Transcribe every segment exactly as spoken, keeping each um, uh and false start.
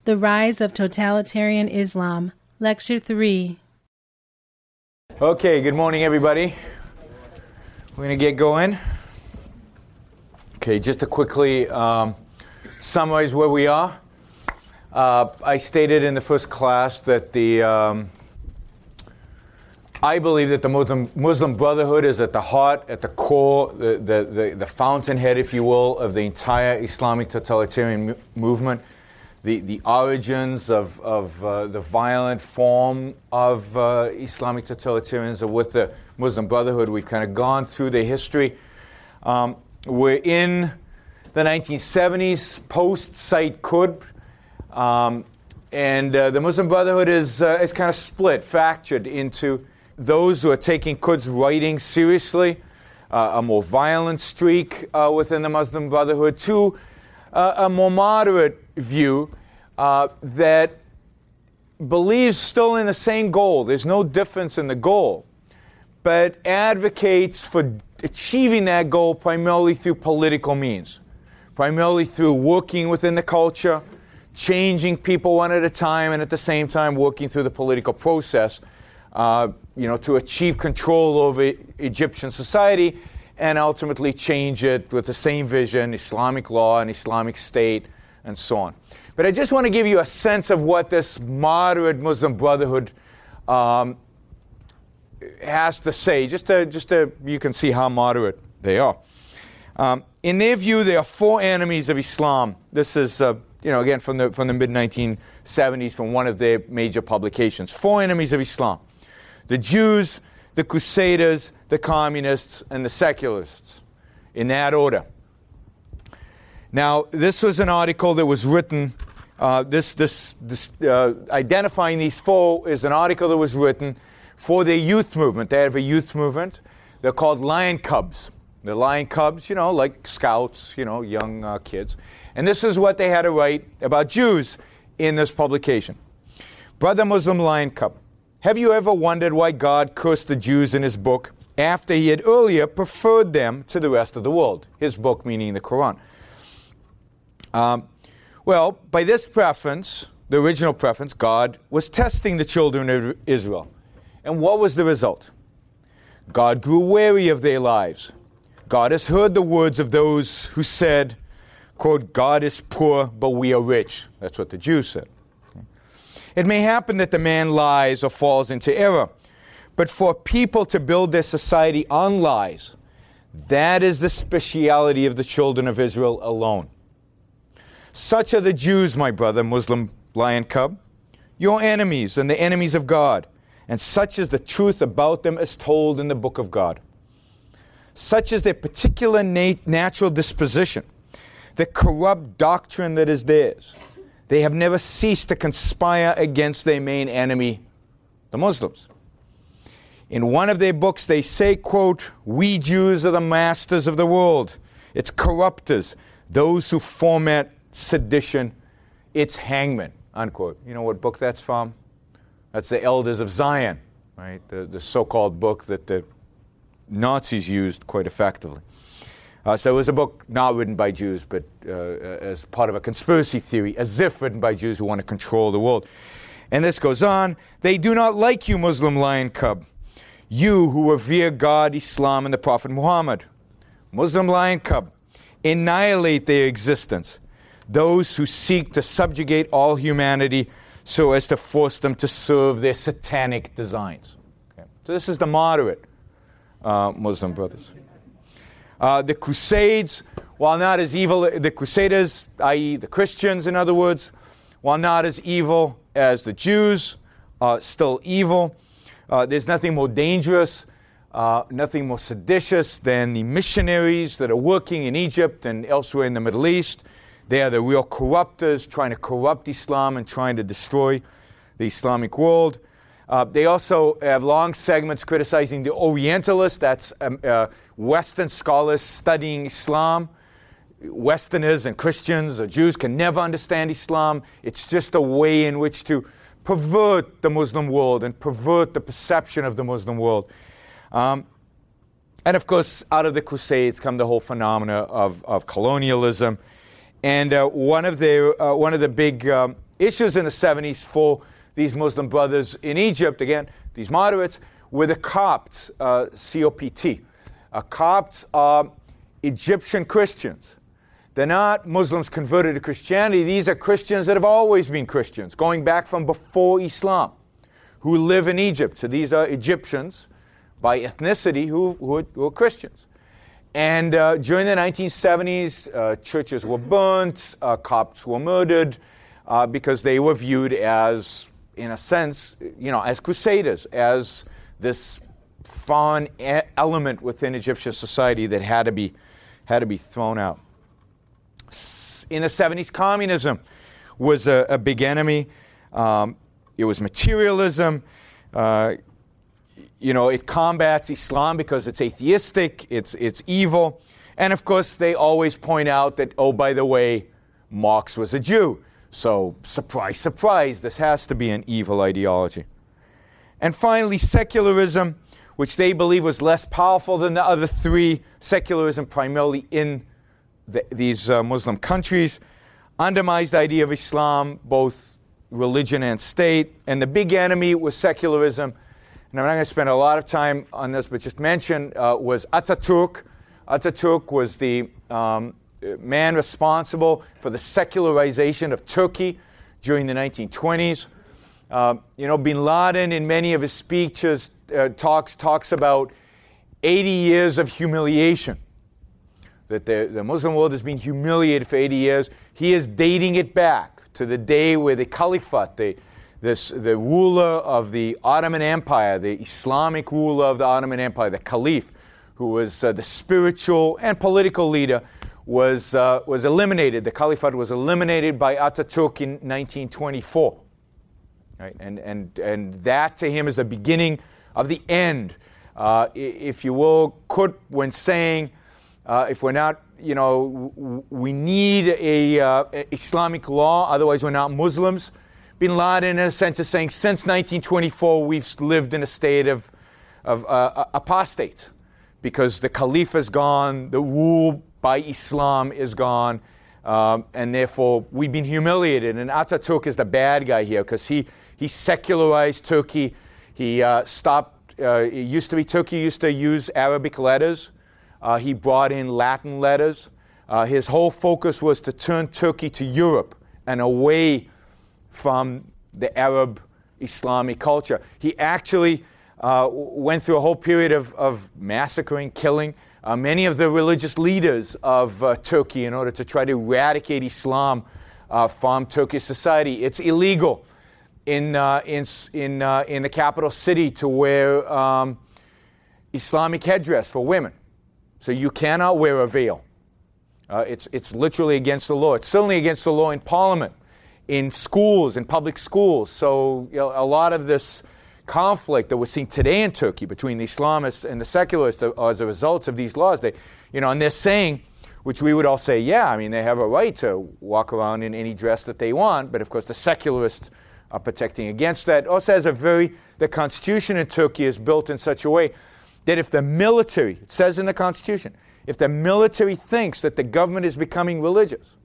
The Rise of Totalitarian Islam, Lecture three. Okay, good morning, everybody. We're going to get going. Okay, just to quickly um, summarize where we are. Uh, I stated in the first class that the um, I believe that the Muslim, Muslim Brotherhood is at the heart, at the core, the, the, the, the fountainhead, if you will, of the entire Islamic totalitarian mu- movement. The, the origins of, of uh, the violent form of uh, Islamic totalitarianism are with the Muslim Brotherhood. We've kind of gone through the history. Um, we're in the nineteen seventies, post-Sayyid Qutb, um, and uh, the Muslim Brotherhood is, uh, is kind of split, fractured into those who are taking Qutb's writing seriously, uh, a more violent streak uh, within the Muslim Brotherhood, to uh, a more moderate view uh, that believes still in the same goal. There's no difference in the goal, but advocates for achieving that goal primarily through political means, primarily through working within the culture, changing people one at a time, and at the same time working through the political process, uh, you know, to achieve control over Egyptian society and ultimately change it with the same vision, Islamic law and Islamic state, and so on. But I just want to give you a sense of what this moderate Muslim Brotherhood um, has to say, just to, just to, you can see how moderate they are. Um, in their view, there are four enemies of Islam. This is, uh, you know, again, from the, from the mid nineteen seventies, from one of their major publications. Four enemies of Islam: the Jews, the Crusaders, the communists, and the secularists, in that order. Now, this was an article that was written, uh, this, this, this uh, identifying these four is an article that was written for their youth movement. They have a youth movement. They're called Lion Cubs. The Lion Cubs, you know, like scouts, you know, young uh, kids. And this is what they had to write about Jews in this publication. Brother Muslim Lion Cub, have you ever wondered why God cursed the Jews in his book after he had earlier preferred them to the rest of the world? His book meaning the Quran. Um, well, by this preference, the original preference, God was testing the children of Israel. And what was the result? God grew weary of their lives. God has heard the words of those who said, quote, God is poor, but we are rich. That's what the Jews said. It may happen that the man lies or falls into error, but for people to build their society on lies, that is the speciality of the children of Israel alone. Such are the Jews, my brother, Muslim Lion Cub, your enemies and the enemies of God, and such is the truth about them as told in the book of God. Such is their particular nat- natural disposition, the corrupt doctrine that is theirs. They have never ceased to conspire against their main enemy, the Muslims. In one of their books, they say, quote, we Jews are the masters of the world, its corruptors, those who foment sedition, its hangmen, unquote. You know what book that's from? That's the Elders of Zion, right? The, the so-called book that the Nazis used quite effectively. Uh, so it was a book not written by Jews, but uh, as part of a conspiracy theory, as if written by Jews who want to control the world. And this goes on. They do not like you, Muslim Lion Cub. You who revere God, Islam, and the Prophet Muhammad. Muslim Lion Cub, annihilate their existence. Those who seek to subjugate all humanity so as to force them to serve their satanic designs. Okay. So this is the moderate uh, Muslim brothers. Uh, the Crusades, while not as evil, the Crusaders, that is the Christians, in other words, while not as evil as the Jews, uh, still evil. Uh, there's nothing more dangerous, uh, nothing more seditious than the missionaries that are working in Egypt and elsewhere in the Middle East. They are the real corruptors, trying to corrupt Islam and trying to destroy the Islamic world. Uh, they also have long segments criticizing the Orientalists, that's um, uh, Western scholars studying Islam. Westerners and Christians or Jews can never understand Islam. It's just a way in which to pervert the Muslim world and pervert the perception of the Muslim world. Um, and of course, out of the Crusades come the whole phenomena of, of colonialism. And uh, one of the uh, one of the big um, issues in the seventies for these Muslim brothers in Egypt, again, these moderates, were the Copts, uh, C O P T. Uh, Copts are Egyptian Christians. They're not Muslims converted to Christianity. These are Christians that have always been Christians, going back from before Islam, who live in Egypt. So these are Egyptians by ethnicity who, who, are, who are Christians. And uh, during the nineteen seventies, uh, churches were burnt, uh, Copts were murdered, uh, because they were viewed as, in a sense, you know, as crusaders, as this foreign e- element within Egyptian society that had to be had to be thrown out. In the seventies, communism was a, a big enemy. Um, it was materialism. Uh, you know, it combats Islam because it's atheistic, it's it's evil. And of course, they always point out that, oh, by the way, Marx was a Jew. So, surprise, surprise, this has to be an evil ideology. And finally, secularism, which they believe was less powerful than the other three, secularism primarily in the, these uh, Muslim countries, undermines the idea of Islam, both religion and state. And the big enemy was secularism. And I'm not going to spend a lot of time on this, but just mention uh, was Ataturk. Ataturk was the um, man responsible for the secularization of Turkey during the nineteen twenties. Uh, you know, bin Laden, in many of his speeches, uh, talks talks about eighty years of humiliation. That the, the Muslim world has been humiliated for eighty years. He is dating it back to the day where the Caliphate, the, this, the ruler of the Ottoman Empire, the Islamic ruler of the Ottoman Empire, the Caliph, who was uh, the spiritual and political leader, was, uh, was eliminated. The Caliphate was eliminated by Ataturk in nineteen twenty-four. Right? And, and, and that to him is the beginning of the end. Uh, if you will, Qutb, when saying, uh, if we're not, you know, w- we need a uh, Islamic law, otherwise we're not Muslims. Bin Laden, in a sense, is saying since nineteen twenty-four, we've lived in a state of, of uh, apostates, because the Caliph is gone, the rule by Islam is gone, um, and therefore we've been humiliated. And Ataturk is the bad guy here, because he, he secularized Turkey. He uh, stopped, uh, it used to be Turkey used to use Arabic letters. Uh, he brought in Latin letters. Uh, his whole focus was to turn Turkey to Europe and away from the Arab Islamic culture. He actually uh, went through a whole period of, of massacring, killing uh, many of the religious leaders of uh, Turkey in order to try to eradicate Islam uh, from Turkish society. It's illegal in uh, in in uh, in the capital city to wear um, Islamic headdress for women, so you cannot wear a veil. Uh, it's it's literally against the law. It's certainly against the law in Parliament, in schools, in public schools. So you know, a lot of this conflict that we're seeing today in Turkey between the Islamists and the secularists are as a result of these laws. They, you know, and they're saying, which we would all say, yeah, I mean, they have a right to walk around in any dress that they want, but of course the secularists are protecting against that. Also has a very, the constitution in Turkey is built in such a way that if the military, it says in the constitution, if the military thinks that the government is becoming religious,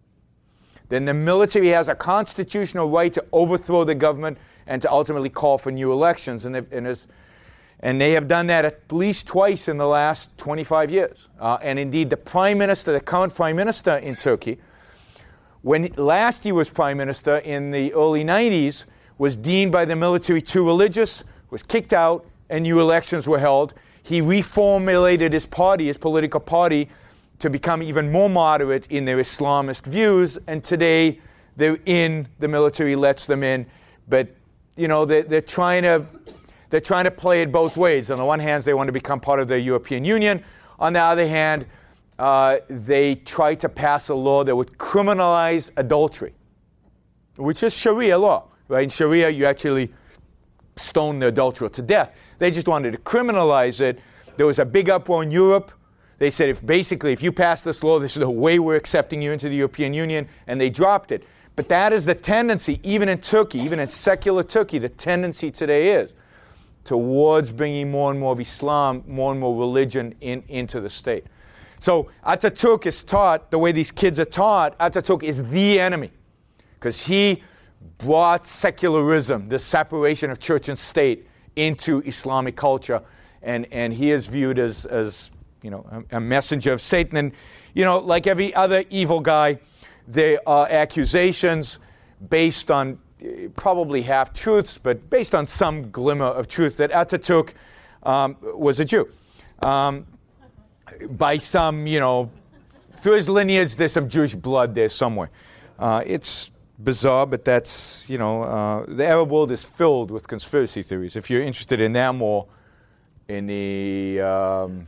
then the military has a constitutional right to overthrow the government and to ultimately call for new elections. And, and, and they have done that at least twice in the last twenty-five years. Uh, and indeed, the prime minister, the current prime minister in Turkey, when last he was prime minister in the early nineties, was deemed by the military too religious, was kicked out, and new elections were held. He reformulated his party, his political party, to become even more moderate in their Islamist views, and today they're in, the military lets them in, but you know, they're, they're trying to they're trying to play it both ways. On the one hand, they want to become part of the European Union. On the other hand, uh, they try to pass a law that would criminalize adultery, which is Sharia law, right? In Sharia, you actually stone the adulterer to death. They just wanted to criminalize it. There was a big uproar in Europe. They said, if basically, if you pass this law, this is the way we're accepting you into the European Union, and they dropped it. But that is the tendency, even in Turkey, even in secular Turkey, the tendency today is towards bringing more and more of Islam, more and more religion in, into the state. So Ataturk is taught, the way these kids are taught, Ataturk is the enemy, because he brought secularism, the separation of church and state, into Islamic culture, and, and he is viewed as, as you know, a, a messenger of Satan. And, you know, like every other evil guy, there are accusations based on uh, probably half-truths, but based on some glimmer of truth, that Ataturk um, was a Jew. Um, by some, you know, through his lineage, there's some Jewish blood there somewhere. Uh, it's bizarre, but that's, you know, uh, the Arab world is filled with conspiracy theories. If you're interested in that more, in the um,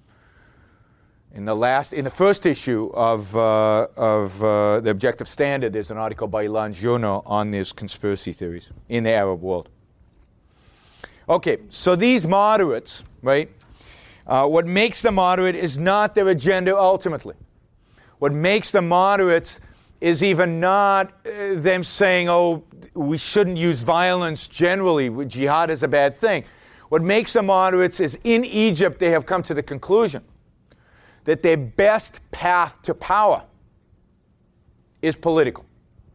in the last, in the first issue of uh, of uh, the Objective Standard, there's an article by Ilan Journo on these conspiracy theories in the Arab world. Okay, so these moderates, right? Uh, what makes them moderate is not their agenda ultimately. What makes them moderates is even not uh, them saying, oh, we shouldn't use violence generally, jihad is a bad thing. What makes them moderates is in Egypt they have come to the conclusion that their best path to power is political.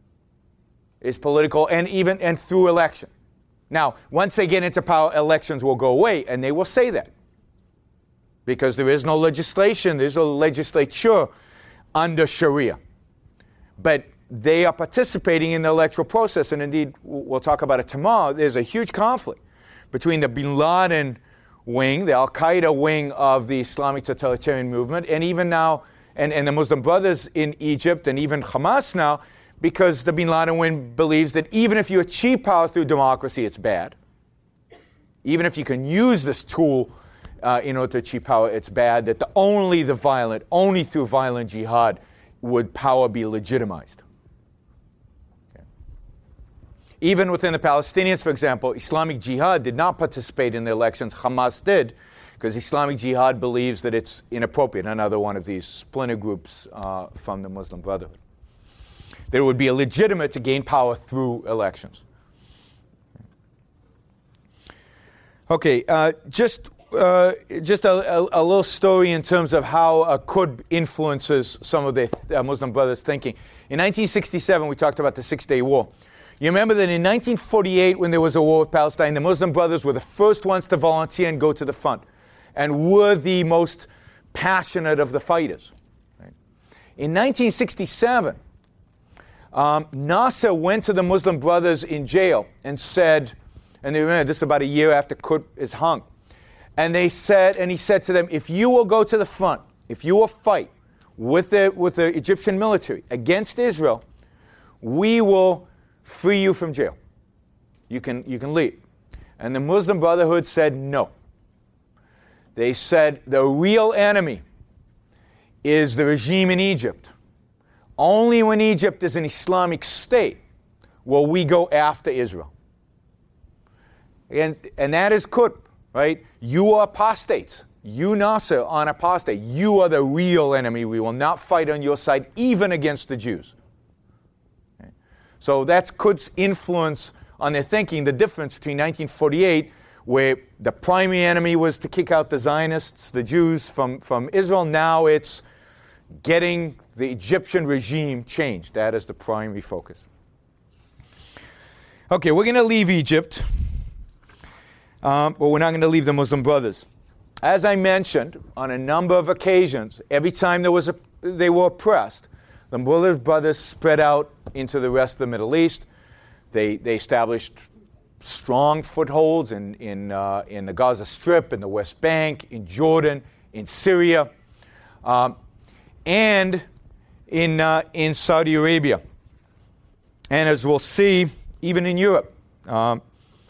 Is political and even and through election. Now, once they get into power, elections will go away, and they will say that. Because there is no legislation, there's no legislature under Sharia. But they are participating in the electoral process, and indeed, we'll talk about it tomorrow, there's a huge conflict between the bin Laden wing, the Al-Qaeda wing of the Islamic totalitarian movement, and even now, and, and the Muslim Brothers in Egypt, and even Hamas now, because the bin Laden wing believes that even if you achieve power through democracy, it's bad. Even if you can use this tool uh, in order to achieve power, it's bad. That the, only the violent, only through violent jihad would power be legitimized. Okay. Even within the Palestinians, for example, Islamic Jihad did not participate in the elections. Hamas did, because Islamic Jihad believes that it's inappropriate, another one of these splinter groups uh, from the Muslim Brotherhood. That it would be illegitimate to gain power through elections. Okay, uh, just uh, just a, a, a little story in terms of how uh, Qutb influences some of the uh, Muslim Brothers' thinking. In nineteen sixty-seven, we talked about the Six-Day War. You remember that in nineteen forty-eight, when there was a war with Palestine, the Muslim Brothers were the first ones to volunteer and go to the front, and were the most passionate of the fighters. Right? In nineteen sixty-seven, Um, Nasser went to the Muslim Brothers in jail and said, and they remember this is about a year after Qutb is hung, and they said, and he said to them, if you will go to the front, if you will fight with the with the Egyptian military against Israel, we will free you from jail. You can you can leave. And the Muslim Brotherhood said no. They said the real enemy is the regime in Egypt. Only when Egypt is an Islamic state will we go after Israel. And, and that is Qutb, right? You are apostates. You, Nasser, are an apostate. You are the real enemy. We will not fight on your side, even against the Jews. Okay. So that's Qutb's influence on their thinking, the difference between nineteen forty-eight, where the primary enemy was to kick out the Zionists, the Jews, from, from Israel. Now it's getting the Egyptian regime changed. That is the primary focus. Okay, we're going to leave Egypt, um, but we're not going to leave the Muslim Brothers. As I mentioned, on a number of occasions, every time there was a, they were oppressed, the Muslim Brothers spread out into the rest of the Middle East. They, they established strong footholds in, in, uh, in the Gaza Strip, in the West Bank, in Jordan, in Syria. Um, and in uh, in Saudi Arabia. And as we'll see, even in Europe. Um,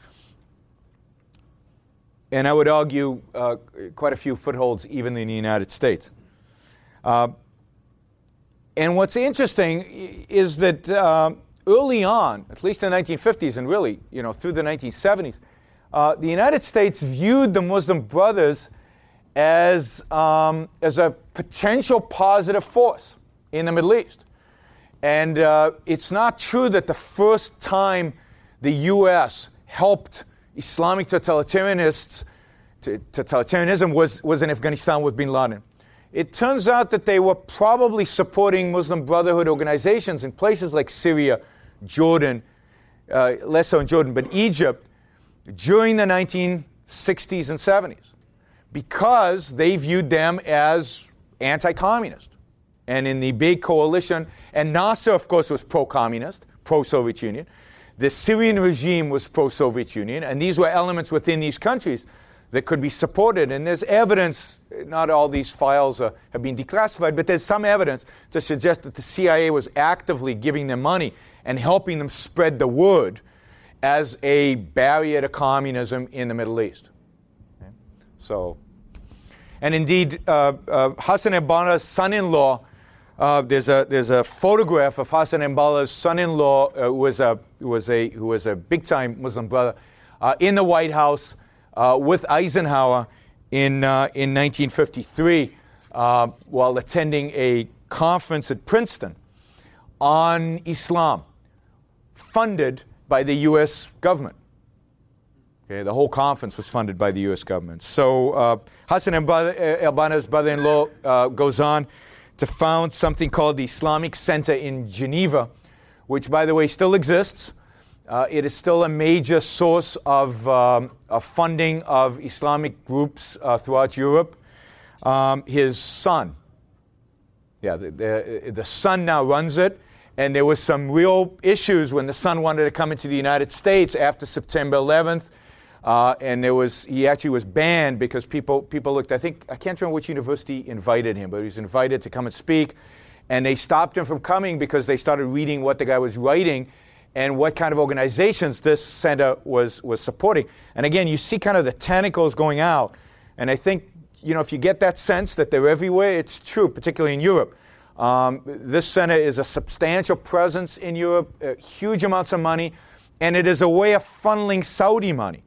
and I would argue uh, quite a few footholds even in the United States. Uh, and what's interesting is that uh, early on, at least in the nineteen fifties and really, you know, through the nineteen seventies, uh, the United States viewed the Muslim Brothers as um, as a potential positive force in the Middle East. And uh, it's not true that the first time the U S helped Islamic totalitarianists, to, totalitarianism was, was in Afghanistan with bin Laden. It turns out that they were probably supporting Muslim Brotherhood organizations in places like Syria, Jordan, uh, less so in Jordan, but Egypt during the nineteen sixties and seventies, because they viewed them as anti-communist. And in the big coalition, and Nasser, of course, was pro-communist, pro-Soviet Union. The Syrian regime was pro-Soviet Union, and these were elements within these countries that could be supported. And there's evidence, not all these files uh, have been declassified, but there's some evidence to suggest that the C I A was actively giving them money and helping them spread the word as a barrier to communism in the Middle East. Okay? So, and indeed, uh, uh, Hassan al-Banna's son-in-law, uh, there's a there's a photograph of Hassan al-Banna's son-in-law, uh, who was a who was a who was a big-time Muslim brother, uh, in the White House uh, with Eisenhower in uh, in nineteen fifty-three, uh, while attending a conference at Princeton on Islam, funded by the U S government. Okay, the whole conference was funded by the U S government. So uh, Hassan al-Banna's brother-in-law uh, goes on to found something called the Islamic Center in Geneva, which, by the way, still exists. Uh, it is still a major source of, um, of funding of Islamic groups uh, throughout Europe. Um, his son, yeah, the, the, the son now runs it. And there was some real issues when the son wanted to come into the United States after September eleventh. Uh, and there was, he actually was banned because people people looked, I think, I can't remember which university invited him, but he was invited to come and speak. And they stopped him from coming because they started reading what the guy was writing and what kind of organizations this center was, was supporting. And again, you see kind of the tentacles going out. And I think, you know, if you get that sense that they're everywhere, it's true, particularly in Europe. Um, this center is a substantial presence in Europe, uh, huge amounts of money, and it is a way of funneling Saudi money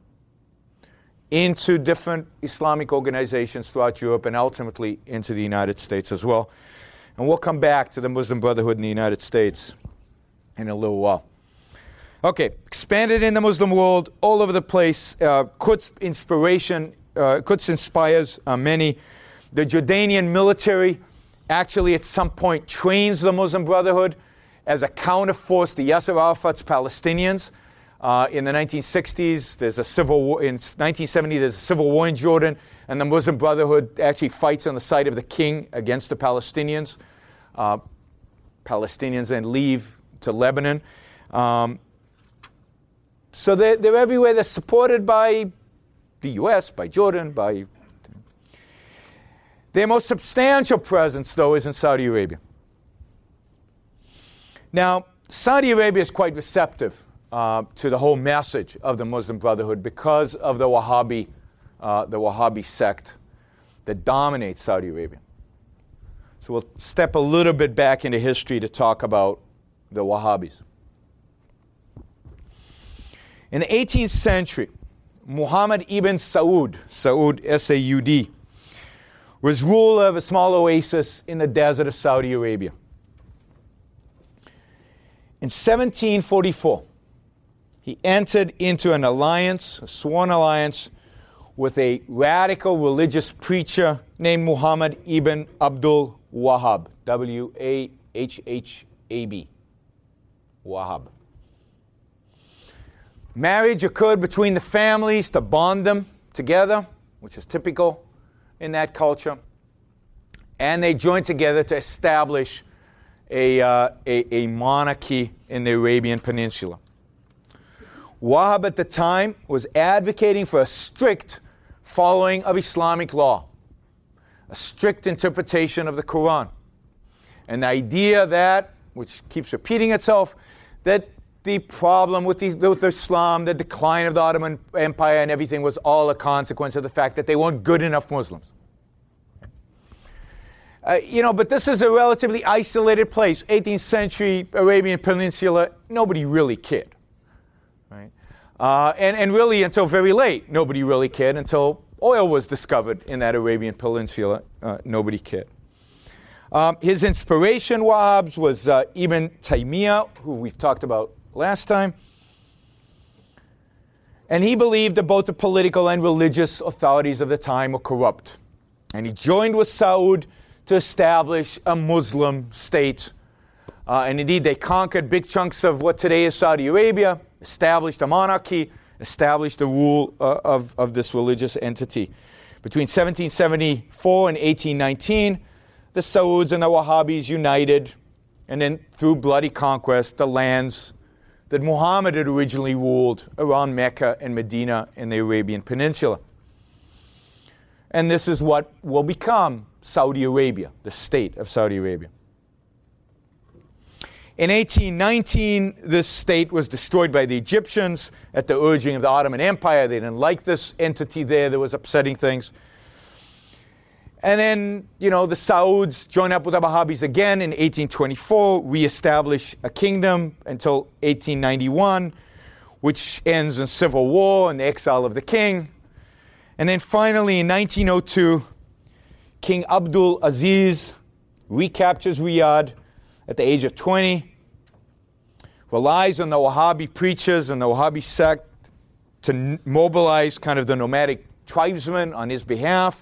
into different Islamic organizations throughout Europe and ultimately into the United States as well. And we'll come back to the Muslim Brotherhood in the United States in a little while. Okay, expanded in the Muslim world, all over the place. Uh, Quds inspiration, uh, Quds inspires uh, many. The Jordanian military actually at some point trains the Muslim Brotherhood as a counterforce to Yasser Arafat's Palestinians. Uh, in the nineteen sixties, there's a civil war. In nineteen seventy, there's a civil war in Jordan, and the Muslim Brotherhood actually fights on the side of the king against the Palestinians. Uh, Palestinians then leave to Lebanon. Um, so they're, they're everywhere. They're supported by the U S, by Jordan, by... Their most substantial presence, though, is in Saudi Arabia. Now, Saudi Arabia is quite receptive uh, to the whole message of the Muslim Brotherhood because of the Wahhabi, uh, the Wahhabi sect that dominates Saudi Arabia. So we'll step a little bit back into history to talk about the Wahhabis. In the eighteenth century, Muhammad ibn Saud, Saud, S A U D, was ruler of a small oasis in the desert of Saudi Arabia. In seventeen forty-four, he entered into an alliance, a sworn alliance, with a radical religious preacher named Muhammad ibn Abdul Wahhab, W A H H A B, Wahhab. Marriage occurred between the families to bond them together, which is typical in that culture, and they joined together to establish a, uh, a, a monarchy in the Arabian Peninsula. Wahhab at the time was advocating for a strict following of Islamic law, a strict interpretation of the Quran, and the idea that, which keeps repeating itself, that the problem with, the, with Islam, the decline of the Ottoman Empire and everything was all a consequence of the fact that they weren't good enough Muslims. Uh, you know, but this is a relatively isolated place. eighteenth century Arabian Peninsula, nobody really cared. Right? Uh, and, and really until very late, nobody really cared. Until oil was discovered in that Arabian Peninsula, uh, nobody cared. Um, his inspiration, Wahhab's, was uh, Ibn Taymiyyah, who we've talked about last time. And he believed that both the political and religious authorities of the time were corrupt. And he joined with Saud to establish a Muslim state. Uh, and indeed, they conquered big chunks of what today is Saudi Arabia, established a monarchy, established the rule uh, of, of this religious entity. Between seventeen seventy-four and eighteen nineteen, the Sauds and the Wahhabis united, and then through bloody conquest, the lands that Muhammad had originally ruled around Mecca and Medina in the Arabian Peninsula. And this is what will become Saudi Arabia, the state of Saudi Arabia. In eighteen nineteen, this state was destroyed by the Egyptians at the urging of the Ottoman Empire. They didn't like this entity there that was upsetting things. And then, you know, the Sauds joined up with the Wahhabis again in eighteen twenty-four, reestablished a kingdom until eighteen ninety-one, which ends in civil war and the exile of the king. And then finally, in nineteen oh two, King Abdul Aziz recaptures Riyadh at the age of twenty, relies on the Wahhabi preachers and the Wahhabi sect to n- mobilize kind of the nomadic tribesmen on his behalf,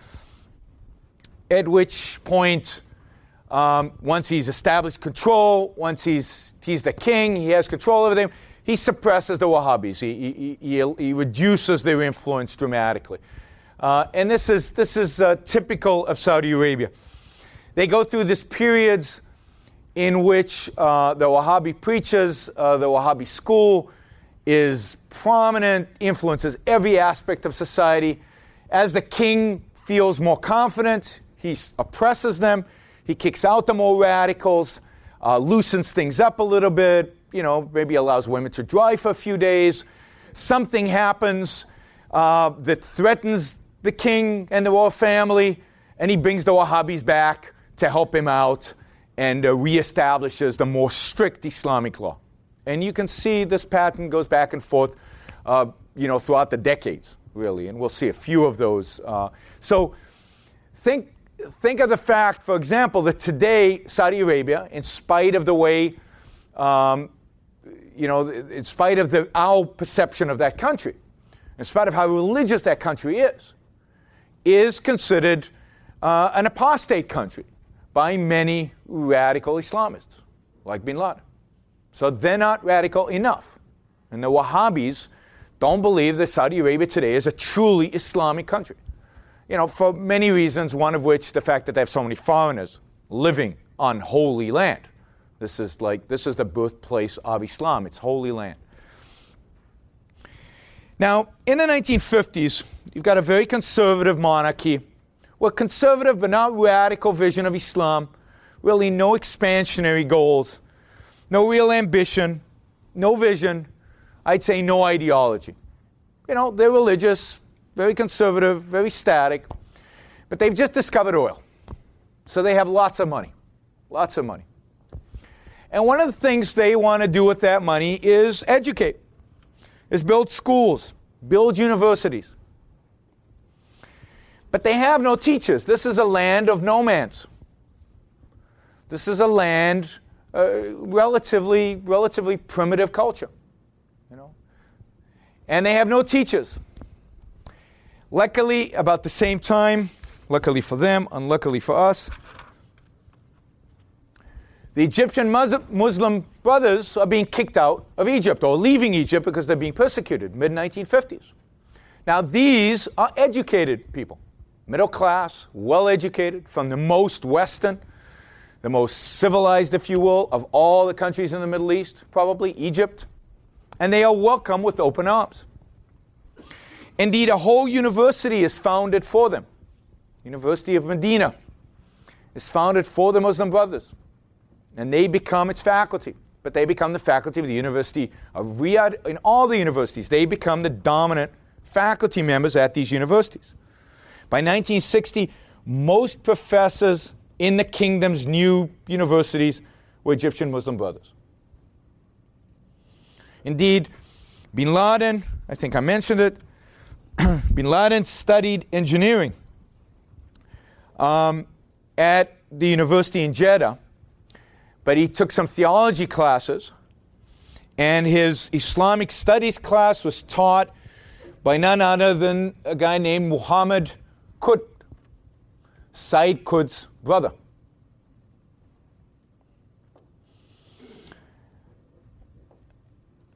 at which point, um, once he's established control, once he's, he's the king, he has control over them, he suppresses the Wahhabis. He, he, he, he reduces their influence dramatically. Uh, and this is, this is uh, typical of Saudi Arabia. They go through these periods in which uh, the Wahhabi preachers, uh, the Wahhabi school is prominent, influences every aspect of society. As the king feels more confident, he oppresses them, he kicks out the more radicals, uh, loosens things up a little bit, you know, maybe allows women to drive for a few days. Something happens uh, that threatens the king and the royal family, and he brings the Wahhabis back to help him out and uh, reestablishes the more strict Islamic law. And you can see this pattern goes back and forth, uh, you know, throughout the decades, really, and we'll see a few of those. Uh, so think think of the fact, for example, that today Saudi Arabia, in spite of the way, um, you know, in spite of the, our perception of that country, in spite of how religious that country is, is considered uh, an apostate country by many radical Islamists, like bin Laden. So they're not radical enough. And the Wahhabis don't believe that Saudi Arabia today is a truly Islamic country. You know, for many reasons, one of which the fact that they have so many foreigners living on holy land. This is like, this is the birthplace of Islam. It's holy land. Now, in the nineteen fifties, you've got a very conservative monarchy, well, conservative but not radical vision of Islam, really no expansionary goals, no real ambition, no vision, I'd say no ideology. You know, they're religious, very conservative, very static, but they've just discovered oil. So they have lots of money, lots of money. And one of the things they want to do with that money is educate, is build schools, build universities. But they have no teachers. This is a land of nomads. This is a land, uh, relatively, relatively primitive culture, you know. And they have no teachers. Luckily, about the same time, luckily for them, unluckily for us, the Egyptian Muslim brothers are being kicked out of Egypt or leaving Egypt because they're being persecuted, mid nineteen fifties. Now, these are educated people, middle class, well-educated, from the most Western, the most civilized, if you will, of all the countries in the Middle East, probably Egypt. And they are welcome with open arms. Indeed, a whole university is founded for them. University of Medina is founded for the Muslim brothers. And they become its faculty. But they become the faculty of the University of Riyadh. In all the universities, they become the dominant faculty members at these universities. By nineteen sixty, most professors in the kingdom's new universities were Egyptian Muslim brothers. Indeed, bin Laden, I think I mentioned it, bin Laden studied engineering um, at the university in Jeddah, but he took some theology classes, and his Islamic studies class was taught by none other than a guy named Muhammad Qutb, Said Qutb's brother.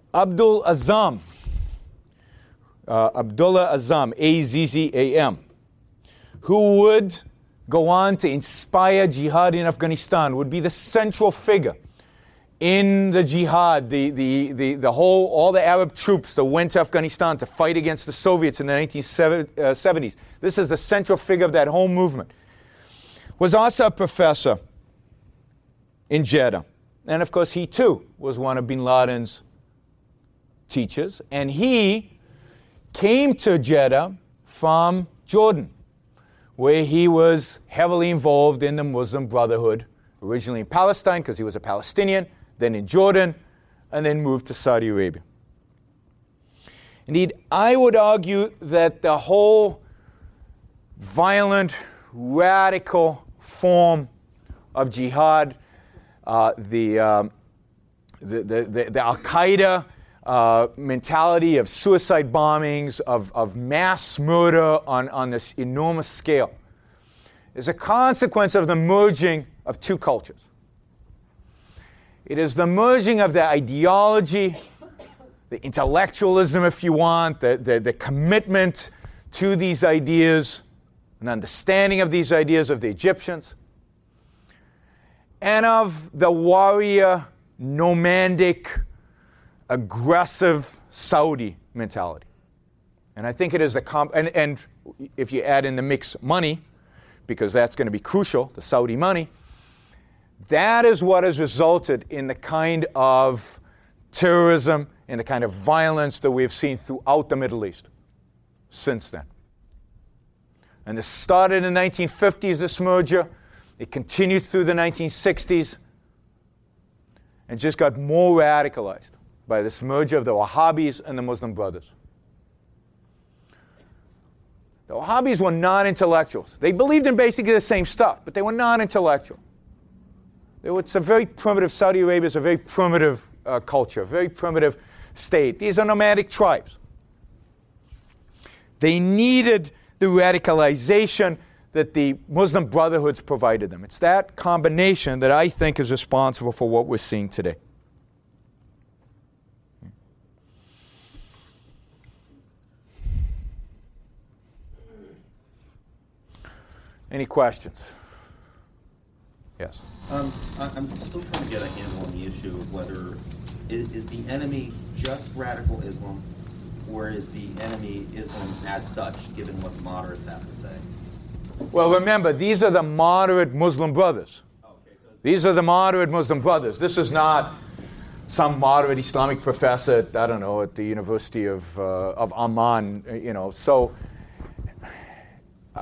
Abdul Azzam, uh, Abdullah Azzam, A Z Z A M, who would go on to inspire jihad in Afghanistan, would be the central figure in the jihad, the, the, the, the whole, all the Arab troops that went to Afghanistan to fight against the Soviets in the nineteen seventies. This is the central figure of that whole movement. Was also a professor in Jeddah. And of course, he too was one of bin Laden's teachers. And he came to Jeddah from Jordan, where he was heavily involved in the Muslim Brotherhood, originally in Palestine because he was a Palestinian, then in Jordan, and then moved to Saudi Arabia. Indeed, I would argue that the whole violent, radical form of jihad, uh, the, um, the, the, the, the Al-Qaeda uh, mentality of suicide bombings, of, of mass murder on, on this enormous scale, is a consequence of the merging of two cultures. It is the merging of the ideology, the intellectualism, if you want, the, the, the commitment to these ideas, an understanding of these ideas of the Egyptians, and of the warrior, nomadic, aggressive Saudi mentality. And I think it is the comp- and, and if you add in the mix money, because that's going to be crucial, the Saudi money, that is what has resulted in the kind of terrorism and the kind of violence that we've seen throughout the Middle East since then. And it started in the nineteen fifties, this merger. It continued through the nineteen sixties and just got more radicalized by this merger of the Wahhabis and the Muslim Brothers. The Wahhabis were non-intellectuals. They believed in basically the same stuff, but they were non-intellectual. They were, it's a very primitive, Saudi Arabia is a very primitive uh, culture, very primitive state. These are nomadic tribes. They needed the radicalization that the Muslim Brotherhoods provided them. It's that combination that I think is responsible for what we're seeing today. Any questions? Yes. Um, I- I'm still trying to get a handle on the issue of whether is, is the enemy just radical Islam, or is the enemy Islam as such, given what the moderates have to say? Well, remember, these are the moderate Muslim brothers. Okay, so These are the moderate Muslim brothers. This is not some moderate Islamic professor, at, I don't know, at the University of uh, of Amman, you know. So, uh,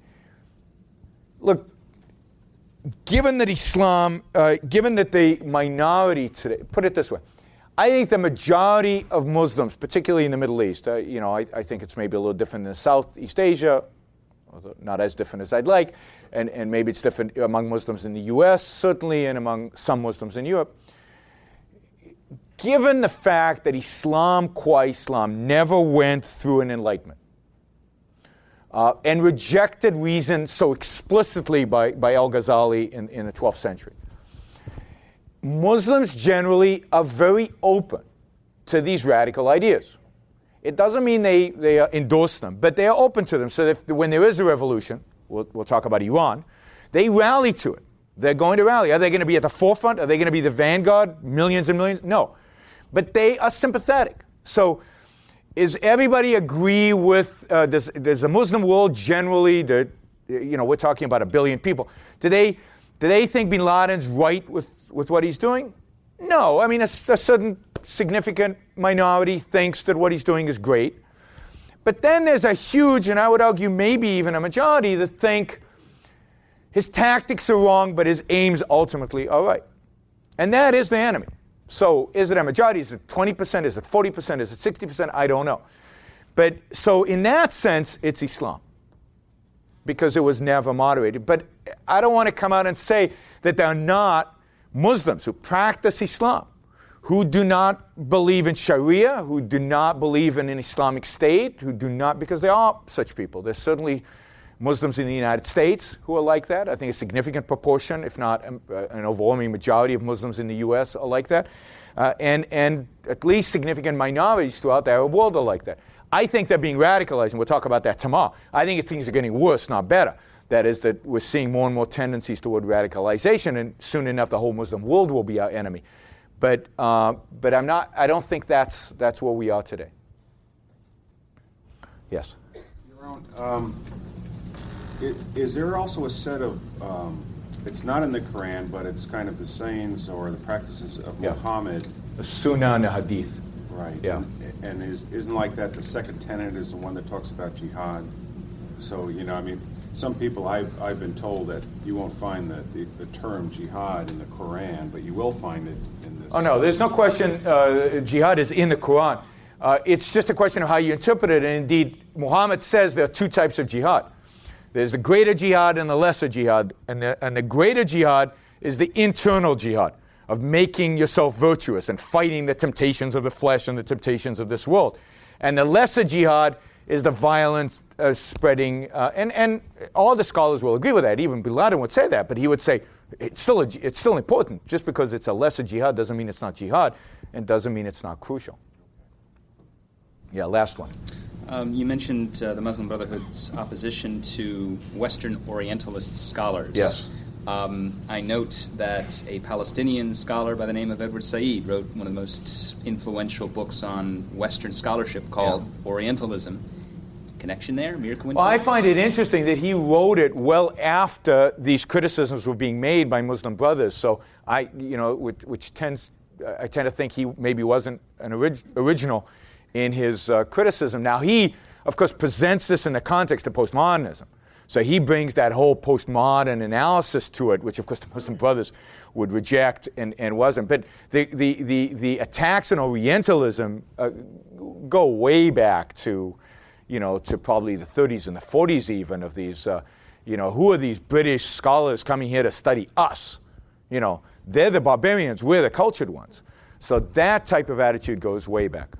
look, given that Islam, uh, given that the minority today, put it this way, I think the majority of Muslims, particularly in the Middle East, uh, you know, I, I think it's maybe a little different in Southeast Asia, although not as different as I'd like, and, and maybe it's different among Muslims in the U S, certainly, and among some Muslims in Europe. Given the fact that Islam, qua Islam, never went through an enlightenment, uh, and rejected reason so explicitly by, by Al-Ghazali in, in the twelfth century, Muslims generally are very open to these radical ideas. It doesn't mean they, they endorse them, but they are open to them. So if, when there is a revolution, we'll, we'll talk about Iran, they rally to it. They're going to rally. Are they going to be at the forefront? Are they going to be the vanguard, millions and millions? No. But they are sympathetic. So is everybody agree with, uh, does, does the Muslim world generally, the, you know, we're talking about a billion people, do they, do they think bin Laden's right with, with what he's doing? No. I mean, a, a certain significant minority thinks that what he's doing is great. But then there's a huge, and I would argue maybe even a majority, that think his tactics are wrong, but his aims ultimately are right. And that is the enemy. So is it a majority? Is it twenty percent? Is it forty percent? Is it sixty percent? I don't know. But so in that sense, it's Islam, because it was never moderated. But I don't want to come out and say that there are not Muslims who practice Islam, who do not believe in Sharia, who do not believe in an Islamic state, who do not, because there are such people. There's certainly Muslims in the United States who are like that. I think a significant proportion, if not an overwhelming majority of Muslims in the U S are like that. Uh, and, and at least significant minorities throughout the Arab world are like that. I think they're being radicalized, and we'll talk about that tomorrow. I think things are getting worse, not better. That is, that we're seeing more and more tendencies toward radicalization, and soon enough, the whole Muslim world will be our enemy. But uh, but I'm not. I don't think that's that's where we are today. Yes. Um, is, is there also a set of? Um, it's not in the Quran, but it's kind of the sayings or the practices of Yeah. Muhammad. The Sunnah and the Hadith. Right. Yeah. And, and is, isn't like that the second tenet is the one that talks about jihad? So, you know, I mean, some people, I've, I've been told that you won't find the, the, the term jihad in the Quran, but you will find it in this. Oh, no, there's no question uh, jihad is in the Quran. Uh, it's just a question of how you interpret it. And indeed, Muhammad says there are two types of jihad. There's the greater jihad and the lesser jihad. And the, and the greater jihad is the internal jihad of making yourself virtuous and fighting the temptations of the flesh and the temptations of this world. And the lesser jihad is the violence uh, spreading. Uh, and, and all the scholars will agree with that. Even Bin Laden would say that. But he would say it's still, a, it's still important. Just because it's a lesser jihad doesn't mean it's not jihad, and doesn't mean it's not crucial. Yeah, last one. Um, you mentioned uh, the Muslim Brotherhood's opposition to Western Orientalist scholars. Yes. Um, I note that a Palestinian scholar by the name of Edward Said wrote one of the most influential books on Western scholarship called Yeah. Orientalism. Connection there? Mere coincidence? Well, I find it interesting that he wrote it well after these criticisms were being made by Muslim brothers. So I, you know, which, which tends, I tend to think he maybe wasn't an orig- original in his uh, criticism. Now, he, of course, presents this in the context of postmodernism. So he brings that whole postmodern analysis to it, which, of course, the Muslim brothers would reject and, and wasn't. But the, the, the, the attacks on Orientalism uh, go way back to, you know, to probably the thirties and the forties even of these, uh, you know, who are these British scholars coming here to study us? You know, they're the barbarians, we're the cultured ones. So that type of attitude goes way back.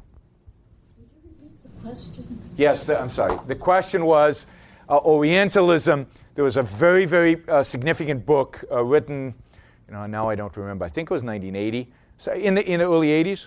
Questions? Yes, the, I'm sorry. The question was uh, Orientalism. There was a very, very uh, significant book uh, written, you know, now I don't remember. I think it was nineteen eighty. So in the in the early eighties,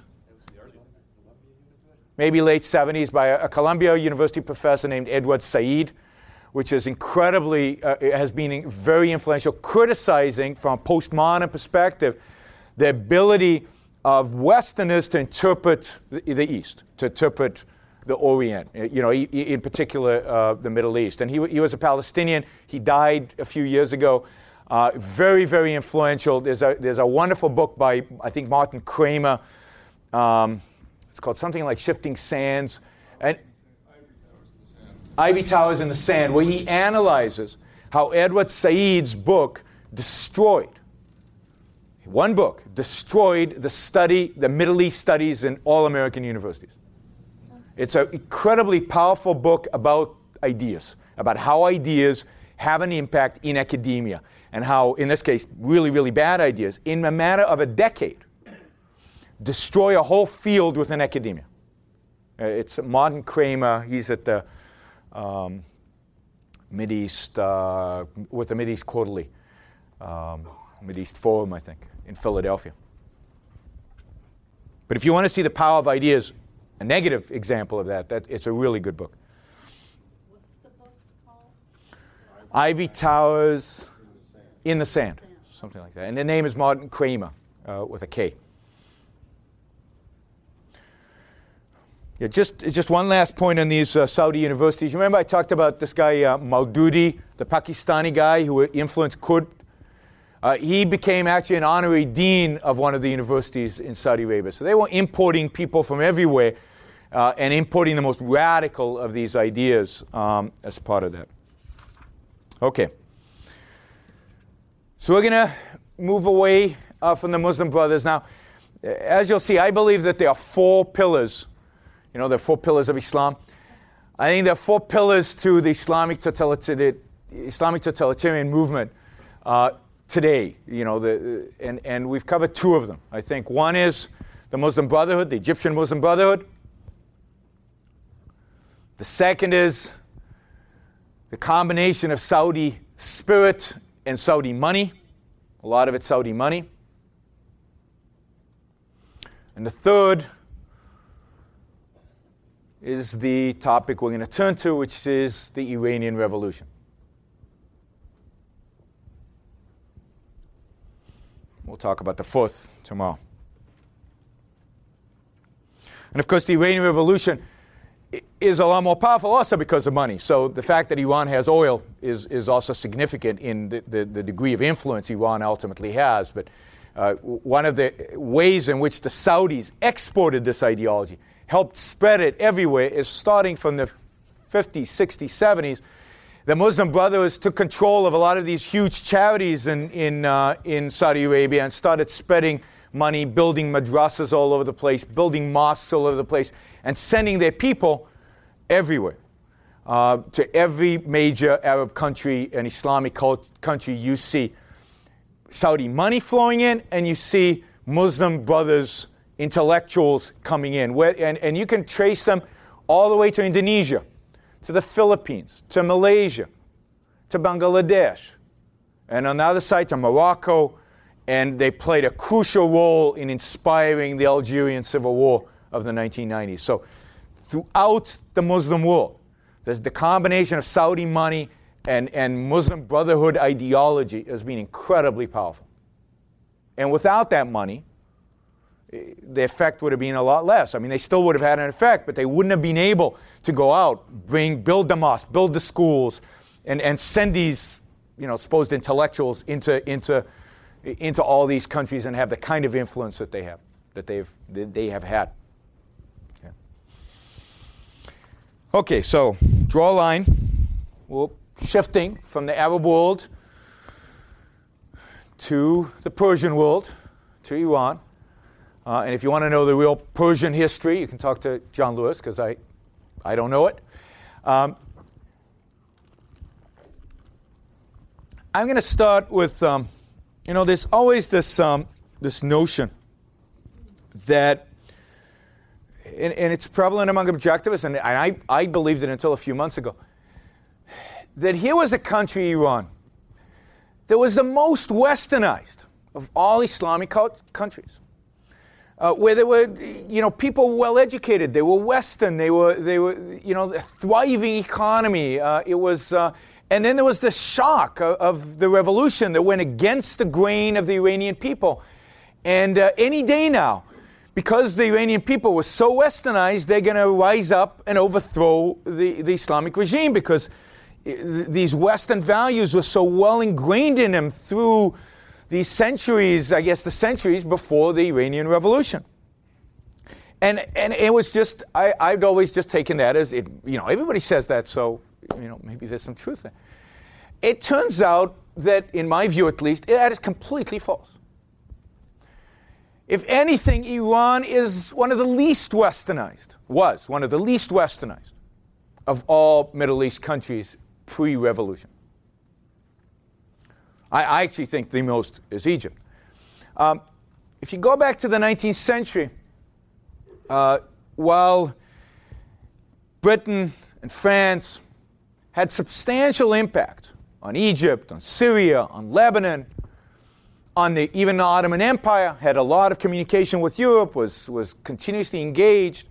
maybe late seventies, by a, a Columbia University professor named Edward Said, which is incredibly uh, has been very influential, criticizing from a postmodern perspective the ability of Westerners to interpret the, the East, to interpret the Orient, you know, in particular uh, the Middle East. And he, he was a Palestinian. He died a few years ago. Uh, very, very influential. There's a, there's a wonderful book by, I think, Martin Kramer. Um, it's called something like Shifting Sands. And Ivy Towers in the Sand, where he analyzes how Edward Said's book destroyed, one book, destroyed the study, the Middle East studies in all American universities. It's an incredibly powerful book about ideas, about how ideas have an impact in academia, and how, in this case, really, really bad ideas, in a matter of a decade, destroy a whole field within academia. Uh, it's Martin Kramer. He's at the um, Mideast, uh, with the Mideast Quarterly, um, Mideast Forum, I think, in Philadelphia. But if you want to see the power of ideas, a negative example of that, that it's a really good book. What's the book called? Ivy Towers in the Sand, something like that. And the name is Martin Kramer uh, with a K. Yeah, just just one last point on these uh, Saudi universities. You remember I talked about this guy uh, Maududi, the Pakistani guy who influenced Qurd. Uh, he became actually an honorary dean of one of the universities in Saudi Arabia. So they were importing people from everywhere uh, and importing the most radical of these ideas um, as part of that. Okay. So we're going to move away uh, from the Muslim Brothers. Now, as you'll see, I believe that there are four pillars. You know, there are four pillars of Islam. I think there are four pillars to the Islamic totalitarian, Islamic totalitarian movement uh, today. You know, the, and, and we've covered two of them. I think one is the Muslim Brotherhood, the Egyptian Muslim Brotherhood. The second is the combination of Saudi spirit and Saudi money. A lot of it's Saudi money. And the third is the topic we're going to turn to, which is the Iranian Revolution. We'll talk about the fourth tomorrow. And of course, the Iranian Revolution is a lot more powerful also because of money. So the fact that Iran has oil is, is also significant in the, the, the degree of influence Iran ultimately has. But uh, one of the ways in which the Saudis exported this ideology, helped spread it everywhere, is starting from the fifties, sixties, seventies. The Muslim Brotherhood took control of a lot of these huge charities in, in, uh, in Saudi Arabia and started spreading money, building madrasas all over the place, building mosques all over the place, and sending their people everywhere. Uh, to every major Arab country and Islamic cult- country, you see Saudi money flowing in, and you see Muslim brothers, intellectuals coming in. Where, and, and you can trace them all the way to Indonesia, to the Philippines, to Malaysia, to Bangladesh, and on the other side to Morocco, and they played a crucial role in inspiring the Algerian Civil War of the nineteen nineties. So throughout the Muslim world, there's the combination of Saudi money and, and Muslim Brotherhood ideology has been incredibly powerful. And without that money, the effect would have been a lot less. I mean, they still would have had an effect, but they wouldn't have been able to go out, bring, build the mosques, build the schools, and, and send these, you know, supposed intellectuals into, into, into all these countries and have the kind of influence that they have, that they've, that they have had. Yeah. Okay, so draw a line. We're shifting from the Arab world to the Persian world, to Iran. Uh, and if you want to know the real Persian history, you can talk to John Lewis, because I, I don't know it. Um, I'm going to start with, um, you know, there's always this um, this notion that, and, and it's prevalent among objectivists, and I, I believed it until a few months ago, that here was a country, Iran, that was the most westernized of all Islamic co- countries. Uh, where there were, you know, people well educated. They were Western. They were, they were, you know, a thriving economy. Uh, it was, uh, and then there was the shock of, of the revolution that went against the grain of the Iranian people. And uh, any day now, because the Iranian people were so westernized, they're going to rise up and overthrow the, the Islamic regime, because these Western values were so well ingrained in them through these centuries, I guess the centuries before the Iranian Revolution. And and it was just, I, I'd always just taken that as, it, you know, everybody says that, so, you know, maybe there's some truth there. It turns out that, in my view at least, that is completely false. If anything, Iran is one of the least westernized, was one of the least westernized of all Middle East countries pre-revolution. I actually think the most is Egypt. Um, if you go back to the nineteenth century, uh, while Britain and France had substantial impact on Egypt, on Syria, on Lebanon, on the, even the Ottoman Empire, had a lot of communication with Europe, was, was continuously engaged,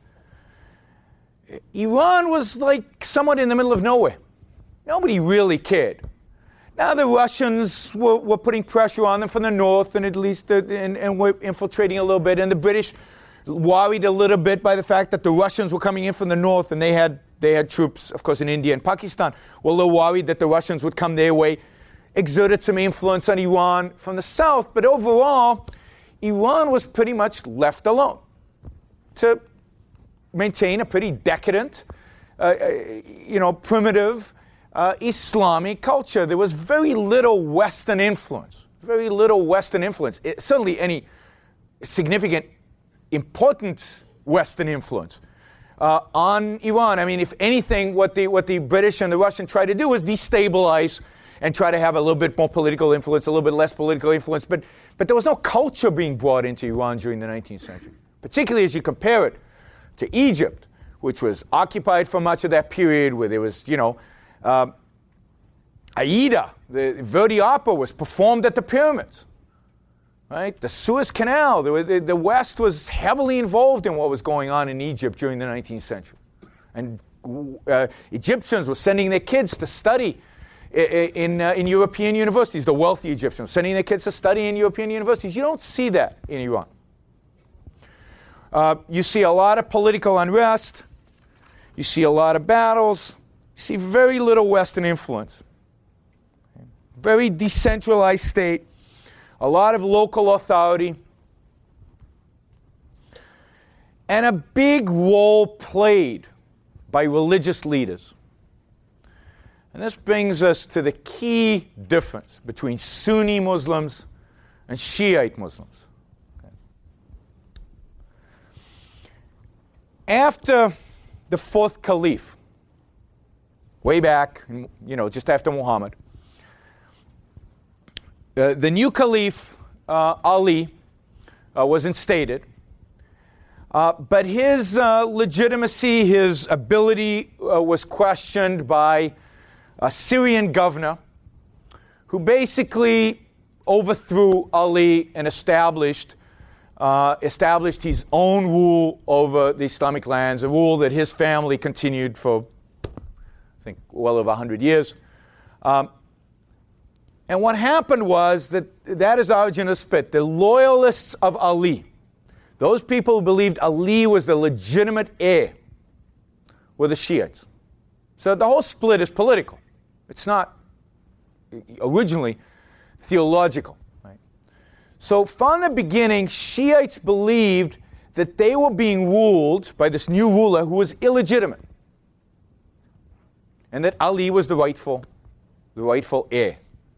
Iran was like somewhat in the middle of nowhere. Nobody really cared. Now the Russians were, were putting pressure on them from the north, and at least the, and, and were infiltrating a little bit. And the British worried a little bit by the fact that the Russians were coming in from the north, and they had they had troops, of course, in India and Pakistan. Well, they were worried that the Russians would come their way, exerted some influence on Iran from the south. But overall, Iran was pretty much left alone to maintain a pretty decadent, uh, you know, primitive, Uh, Islamic culture. There was very little Western influence, very little Western influence. It, certainly any significant, important Western influence uh, on Iran. I mean, if anything, what the what the British and the Russian tried to do was destabilize and try to have a little bit more political influence, a little bit less political influence. But but there was no culture being brought into Iran during the nineteenth century, particularly as you compare it to Egypt, which was occupied for much of that period, where there was, you know, Uh, Aida, the Verdi opera, was performed at the pyramids. right? The Suez Canal. The, the, the West was heavily involved in what was going on in Egypt during the nineteenth century. And uh, Egyptians were sending their kids to study in, in, uh, in European universities, the wealthy Egyptians, sending their kids to study in European universities. You don't see that in Iran. Uh, you see a lot of political unrest. You see a lot of battles. You see very little Western influence. Very decentralized state. A lot of local authority. And a big role played by religious leaders. And this brings us to the key difference between Sunni Muslims and Shiite Muslims. Okay. After the fourth caliph, way back, you know, just after Muhammad, uh, the new caliph, uh, Ali, uh, was instated. Uh, but his uh, legitimacy, his ability uh, was questioned by a Syrian governor who basically overthrew Ali and established uh, established his own rule over the Islamic lands, a rule that his family continued for, I think, well over one hundred years. Um, and what happened was that that is origin of split. The loyalists of Ali, those people who believed Ali was the legitimate heir, were the Shiites. So the whole split is political. It's not originally theological. Right? So from the beginning, Shiites believed that they were being ruled by this new ruler who was illegitimate, and that Ali was the rightful, the rightful heir.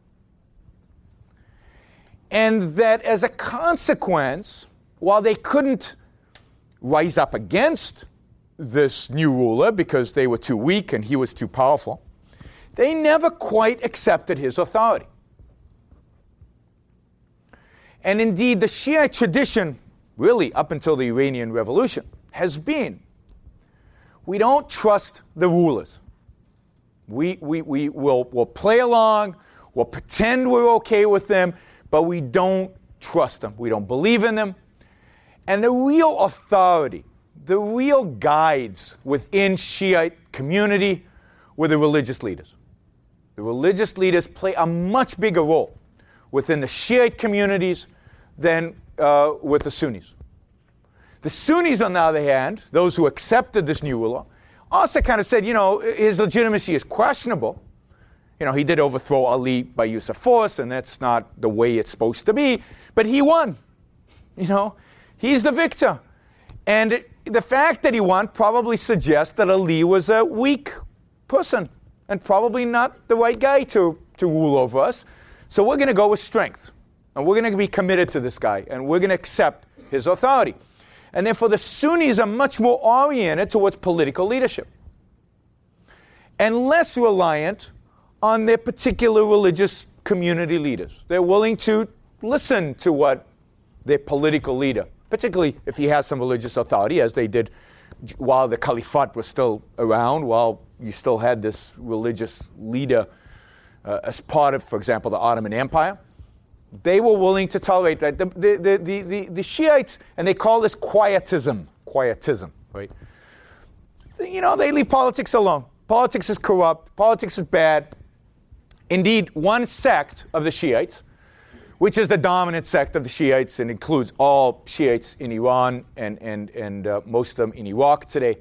And that as a consequence, while they couldn't rise up against this new ruler because they were too weak and he was too powerful, they never quite accepted his authority. And indeed, the Shiite tradition, really up until the Iranian Revolution, has been, we don't trust the rulers. We, we, we will we'll play along, we'll pretend we're okay with them, but we don't trust them. We don't believe in them. And the real authority, the real guides within Shiite community were the religious leaders. The religious leaders play a much bigger role within the Shiite communities than uh, with the Sunnis. The Sunnis, on the other hand, those who accepted this new ruler, also kind of said, you know, his legitimacy is questionable. You know, he did overthrow Ali by use of force, and that's not the way it's supposed to be. But he won. You know, he's the victor. And it, the fact that he won probably suggests that Ali was a weak person and probably not the right guy to, to rule over us. So we're going to go with strength. And we're going to be committed to this guy. And we're going to accept his authority. And therefore, the Sunnis are much more oriented towards political leadership and less reliant on their particular religious community leaders. They're willing to listen to what their political leader, particularly if he has some religious authority, as they did while the caliphate was still around, while you still had this religious leader uh, as part of, for example, the Ottoman Empire. They were willing to tolerate that. The, the, the, the, the Shiites, and they call this quietism, quietism, right? You know, they leave politics alone. Politics is corrupt. Politics is bad. Indeed, one sect of the Shiites, which is the dominant sect of the Shiites and includes all Shiites in Iran and, and, and uh, most of them in Iraq today,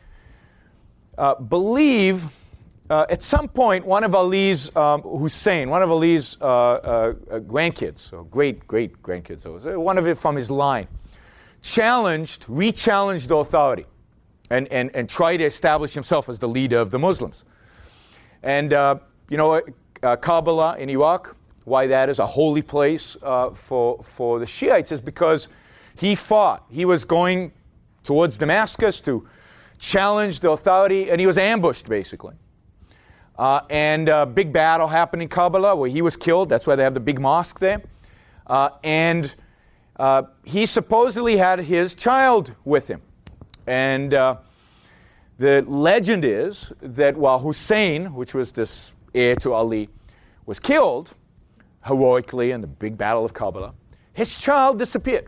uh, believe uh, at some point one of Ali's, um, Hussein, one of Ali's uh, uh, grandkids, or great, great grandkids, one of it from his line, challenged, re-challenged authority and, and, and tried to establish himself as the leader of the Muslims. And, uh, you know, uh, Karbala in Iraq, why that is a holy place uh, for, for the Shiites is because he fought. He was going towards Damascus to challenge the authority, and he was ambushed, basically. Uh, and a big battle happened in Karbala where he was killed. That's why they have the big mosque there. Uh, and uh, he supposedly had his child with him. And uh, the legend is that while Hussein, which was this heir to Ali, was killed heroically in the big battle of Karbala, His child disappeared.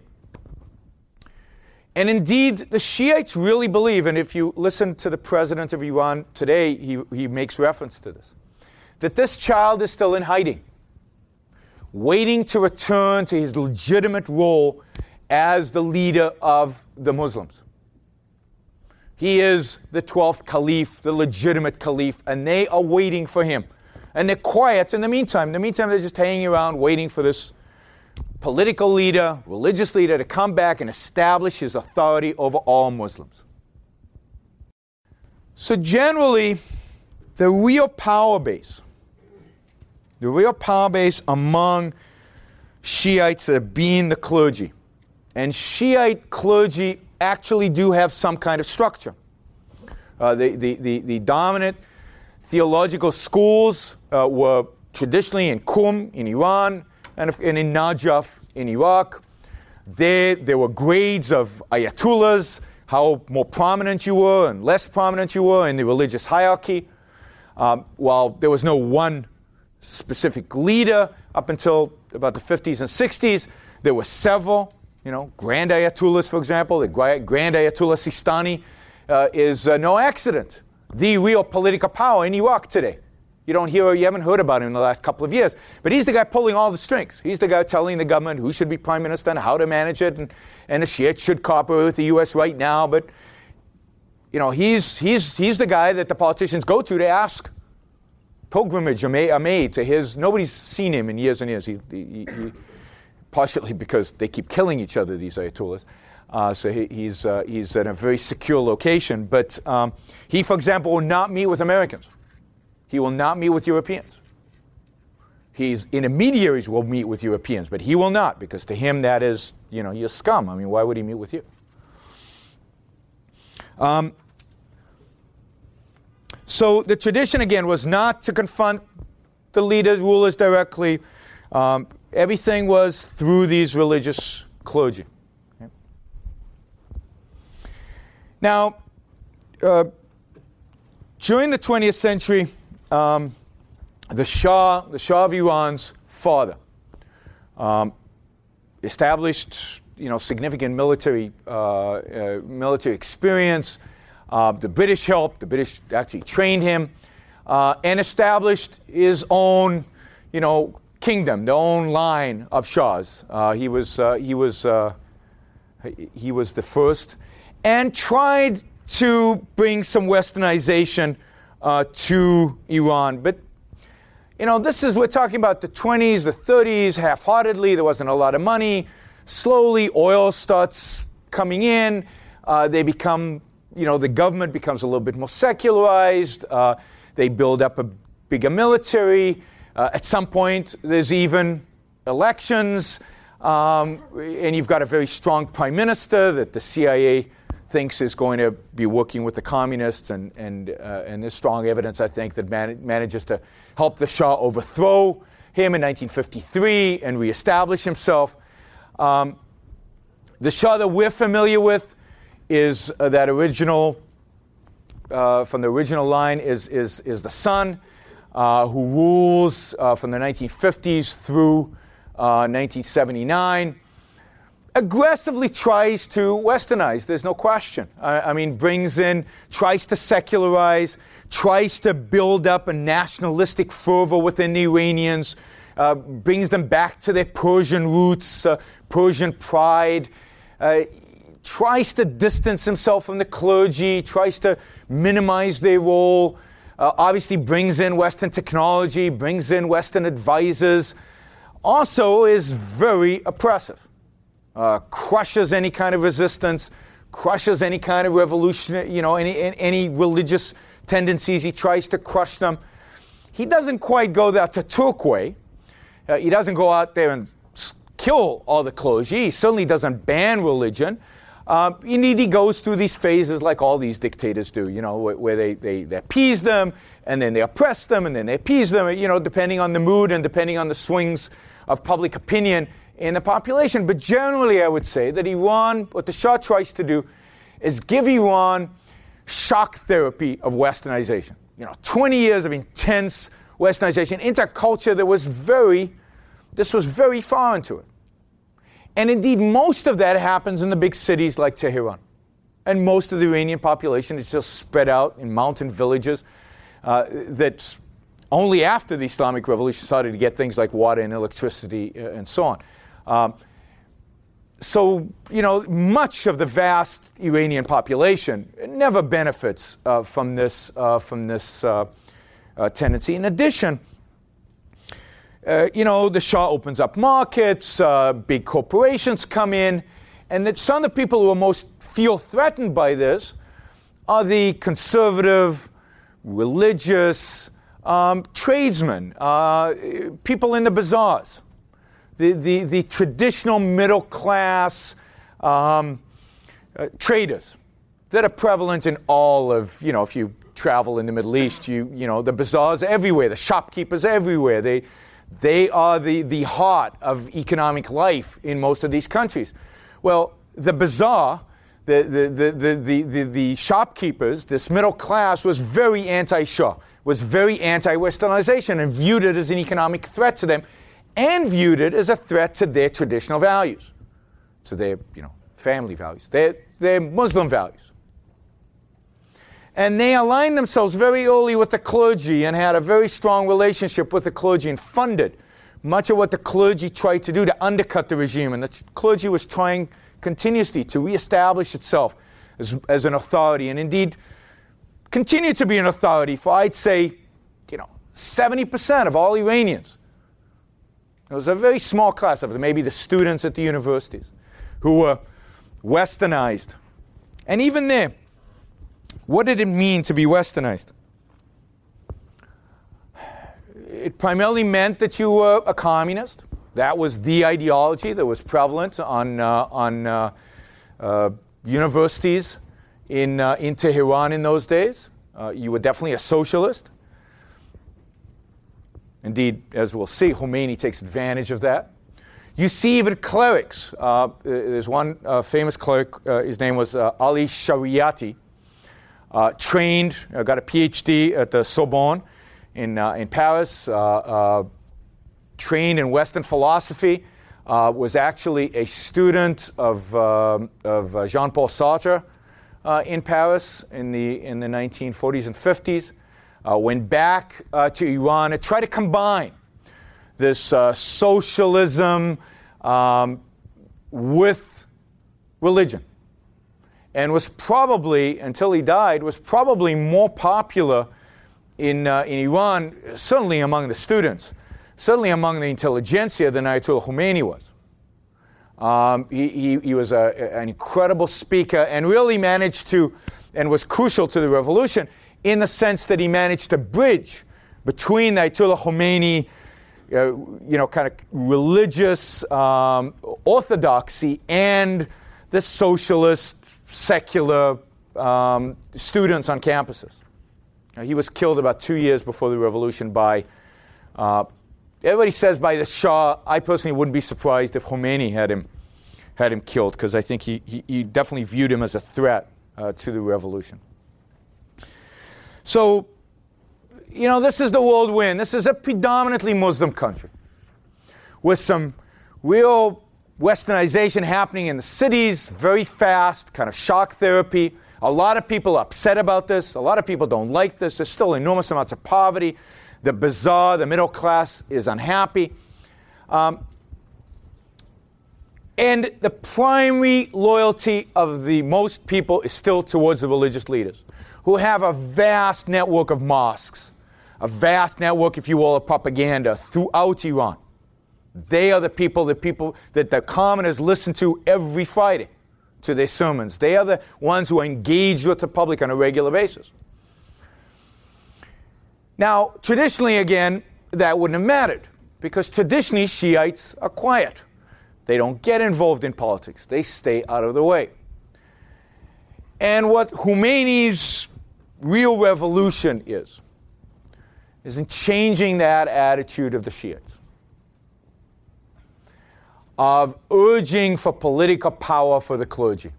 And indeed, the Shiites really believe, and if you listen to the president of Iran today, he, he makes reference to this, that this child is still in hiding, waiting to return to his legitimate role as the leader of the Muslims. He is the twelfth caliph, the legitimate caliph, and they are waiting for him. And they're quiet in the meantime. In the meantime, they're just hanging around waiting for this political leader, religious leader to come back and establish his authority over all Muslims. So generally, the real power base, the real power base among Shiites have been the clergy. And Shiite clergy actually do have some kind of structure. Uh, the, the, the, the dominant theological schools uh, were traditionally in Qum in Iran, and in Najaf in Iraq. There, there were grades of ayatollahs, how more prominent you were and less prominent you were in the religious hierarchy. Um, while there was no one specific leader up until about the fifties and sixties, there were several, you know, Grand Ayatollahs, for example. The Grand Ayatollah Sistani uh, is uh, no accident, the real political power in Iraq today. You don't hear, you haven't heard about him in the last couple of years. But he's the guy pulling all the strings. He's the guy telling the government who should be prime minister and how to manage it. And, and the Shiites should cooperate with the U S right now. But, you know, he's, he's, he's the guy that the politicians go to to ask. Pilgrimage are made, are made to his, nobody's seen him in years and years. He, he, he, partially because they keep killing each other, these Ayatollahs. Uh, so he, he's, uh, he's in a very secure location. But um, he, for example, will not meet with Americans. He will not meet with Europeans. His intermediaries will meet with Europeans, but he will not, because to him that is, you know, you're scum. I mean, why would he meet with you? Um, so the tradition, again, was not to confront the leaders, rulers directly. Um, everything was through these religious clergy. Okay. Now, uh, during the twentieth century, Um, the Shah, the Shah of Iran's father, um, established, you know, significant military uh, uh, military experience. Uh, the British helped. The British actually trained him uh, and established his own, you know, kingdom, the own line of Shahs. Uh, he was uh, he was uh, he was the first, and tried to bring some Westernization Uh, to Iran. But, you know, this is, we're talking about the twenties, the thirties, half-heartedly. There wasn't a lot of money. Slowly, oil starts coming in. Uh, they become, you know, the government becomes a little bit more secularized. Uh, they build up a bigger military. Uh, at some point, there's even elections. Um, and you've got a very strong prime minister that the C I A thinks is going to be working with the communists, and and uh, and there's strong evidence, I think, that man- manages to help the Shah overthrow him in nineteen fifty-three and reestablish himself. Um, the Shah that we're familiar with is uh, that original, uh, from the original line, is is is the son uh, who rules uh, from the nineteen fifties through uh, nineteen seventy-nine. Aggressively tries to westernize, there's no question. I, I mean, brings in, tries to secularize, tries to build up a nationalistic fervor within the Iranians, uh, brings them back to their Persian roots, uh, Persian pride, uh, tries to distance himself from the clergy, tries to minimize their role, uh, obviously brings in Western technology, brings in Western advisors, also is very oppressive. Uh, crushes any kind of resistance, crushes any kind of revolution, you know, any, any religious tendencies. He tries to crush them. He doesn't quite go that Ataturk way. Uh, he doesn't go out there and kill all the clergy. He certainly doesn't ban religion. Uh, indeed, he goes through these phases like all these dictators do, you know, where, where they, they, they appease them, and then they oppress them, and then they appease them, you know, depending on the mood and depending on the swings of public opinion in the population. But generally, I would say that Iran, what the Shah tries to do is give Iran shock therapy of Westernization. You know, twenty years of intense Westernization into a culture that was very, this was very foreign to it. And indeed, most of that happens in the big cities like Tehran. And most of the Iranian population is just spread out in mountain villages uh, that only after the Islamic Revolution started to get things like water and electricity uh, and so on. Um, so, you know, much of the vast Iranian population never benefits uh, from this, uh, from this uh, uh, tendency. In addition, uh, you know, the Shah opens up markets, uh, big corporations come in, and that some of the people who are most feel threatened by this are the conservative, religious, um, tradesmen, uh, people in the bazaars, the, the, the traditional middle class um, uh, traders that are prevalent in all of, you know, if you travel in the Middle East, you, you know, the bazaars are everywhere, the shopkeepers are everywhere. They, they are the, the heart of economic life in most of these countries. Well, the bazaar, the, the, the, the, the, the, the shopkeepers, this middle class was very anti-Shah, was very anti-Westernization and viewed it as an economic threat to them and viewed it as a threat to their traditional values, to their, you know, family values, their, their Muslim values. And they aligned themselves very early with the clergy and had a very strong relationship with the clergy and funded much of what the clergy tried to do to undercut the regime. And the clergy was trying continuously to reestablish itself as, as an authority, and indeed continue to be an authority for, I'd say, you know, seventy percent of all Iranians. It was a very small class of them, maybe the students at the universities, who were Westernized. And even there, what did it mean to be Westernized? It primarily meant that you were a communist. That was the ideology that was prevalent on, uh, on uh, uh, universities in, uh, in Tehran in those days. Uh, you were definitely a socialist. Indeed, as we'll see, Khomeini takes advantage of that. You see even clerics. Uh, there's one uh, famous cleric, uh, his name was uh, Ali Shariati, uh, trained, uh, got a P H D at the Sorbonne in, uh, in Paris, uh, uh, trained in Western philosophy, uh, was actually a student of, uh, of uh, Jean-Paul Sartre uh, in Paris in the, in the nineteen forties and fifties. Uh, went back uh, to Iran to try to combine this uh, socialism um, with religion. And was probably, until he died, was probably more popular in, uh, in Iran, certainly among the students, certainly among the intelligentsia than Ayatollah Khomeini was. Um, he, he, he was a, an incredible speaker and really managed to, and was crucial to the revolution, in the sense that he managed to bridge between the Ayatollah Khomeini, uh, you know, kind of religious um, orthodoxy and the socialist, secular um, students on campuses. Now, he was killed about two years before the revolution by, uh, everybody says by the Shah. I personally wouldn't be surprised if Khomeini had him, had him killed, because I think he, he, he definitely viewed him as a threat uh, to the revolution. So, you know, this is the world we're in. This is a predominantly Muslim country with some real Westernization happening in the cities, very fast, kind of shock therapy. A lot of people are upset about this. A lot of people don't like this. There's still enormous amounts of poverty. The bazaar, the middle class, is unhappy. Um, and the primary loyalty of the most people is still towards the religious leaders, who have a vast network of mosques, a vast network, if you will, of propaganda throughout Iran. They are the people, the people that the commoners listen to every Friday to their sermons. They are the ones who are engaged with the public on a regular basis. Now, traditionally, again, that wouldn't have mattered, because traditionally Shiites are quiet. They don't get involved in politics. They stay out of the way. And what Khomeini's real revolution is, is in changing that attitude of the Shiites, of urging for political power for the clergy,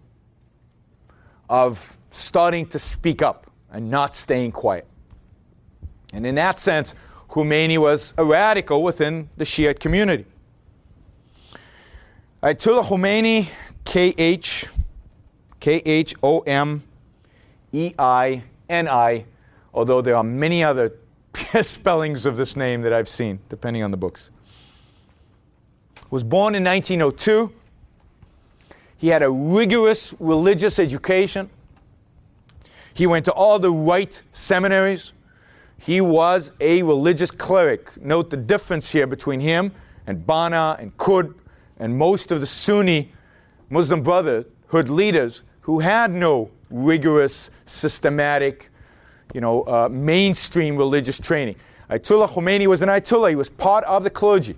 of starting to speak up and not staying quiet. And in that sense, Khomeini was a radical within the Shiite community. Ayatollah Khomeini, K H, K H O M E I N I, although there are many other spellings of this name that I've seen, depending on the books. Was born in nineteen oh two. He had a rigorous religious education. He went to all the right seminaries. He was a religious cleric. Note the difference here between him and Banna and Qutb and most of the Sunni Muslim Brotherhood leaders who had no rigorous, systematic, you know, uh, mainstream religious training. Ayatollah Khomeini was an Ayatollah. He was part of the clergy.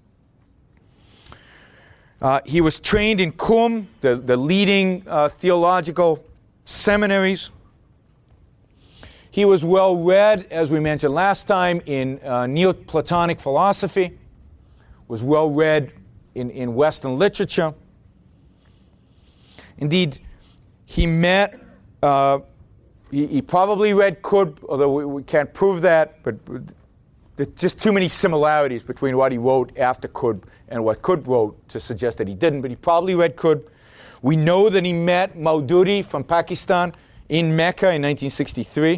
Uh, he was trained in Qum, the, the leading uh, theological seminaries. He was well read, as we mentioned last time, in uh, Neoplatonic philosophy, was well read in, in Western literature. Indeed, he met, uh, he, he probably read Qutb, although we, we can't prove that, but there's just too many similarities between what he wrote after Qutb and what Qutb wrote to suggest that he didn't, but he probably read Qutb. We know that he met Maududi from Pakistan in Mecca in nineteen sixty-three.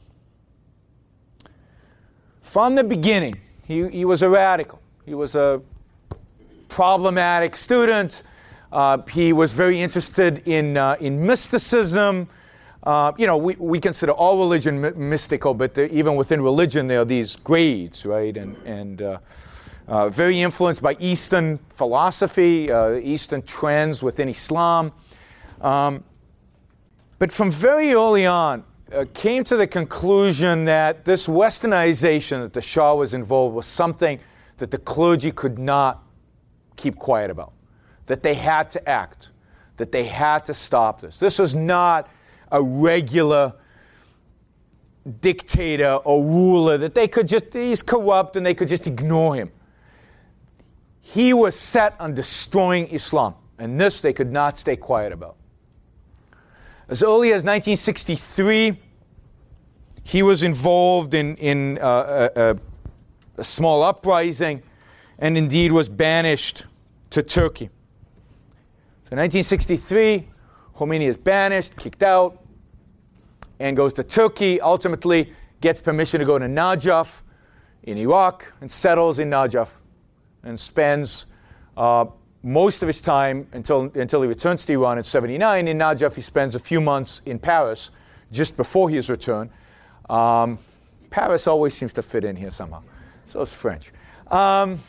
From the beginning, he, he was a radical. He was a problematic student. Uh, he was very interested in uh, in mysticism. Uh, you know, we, we consider all religion my- mystical, but there, even within religion, there are these grades, right? And and uh, uh, very influenced by Eastern philosophy, uh, Eastern trends within Islam. Um, but from very early on, uh, came to the conclusion that this westernization that the Shah was involved was something that the clergy could not keep quiet about, that they had to act, that they had to stop this. This was not a regular dictator or ruler that they could just, he's corrupt and they could just ignore him. He was set on destroying Islam, and this they could not stay quiet about. As early as nineteen sixty-three, he was involved in, in uh, a, a, a small uprising and indeed was banished to Turkey. So in nineteen sixty-three, Khomeini is banished, kicked out, and goes to Turkey, ultimately gets permission to go to Najaf in Iraq and settles in Najaf and spends uh, most of his time until, until he returns to Iran in seventy-nine. In Najaf, he spends a few months in Paris just before his return. Um, Paris always seems to fit in here somehow. So is French. Um,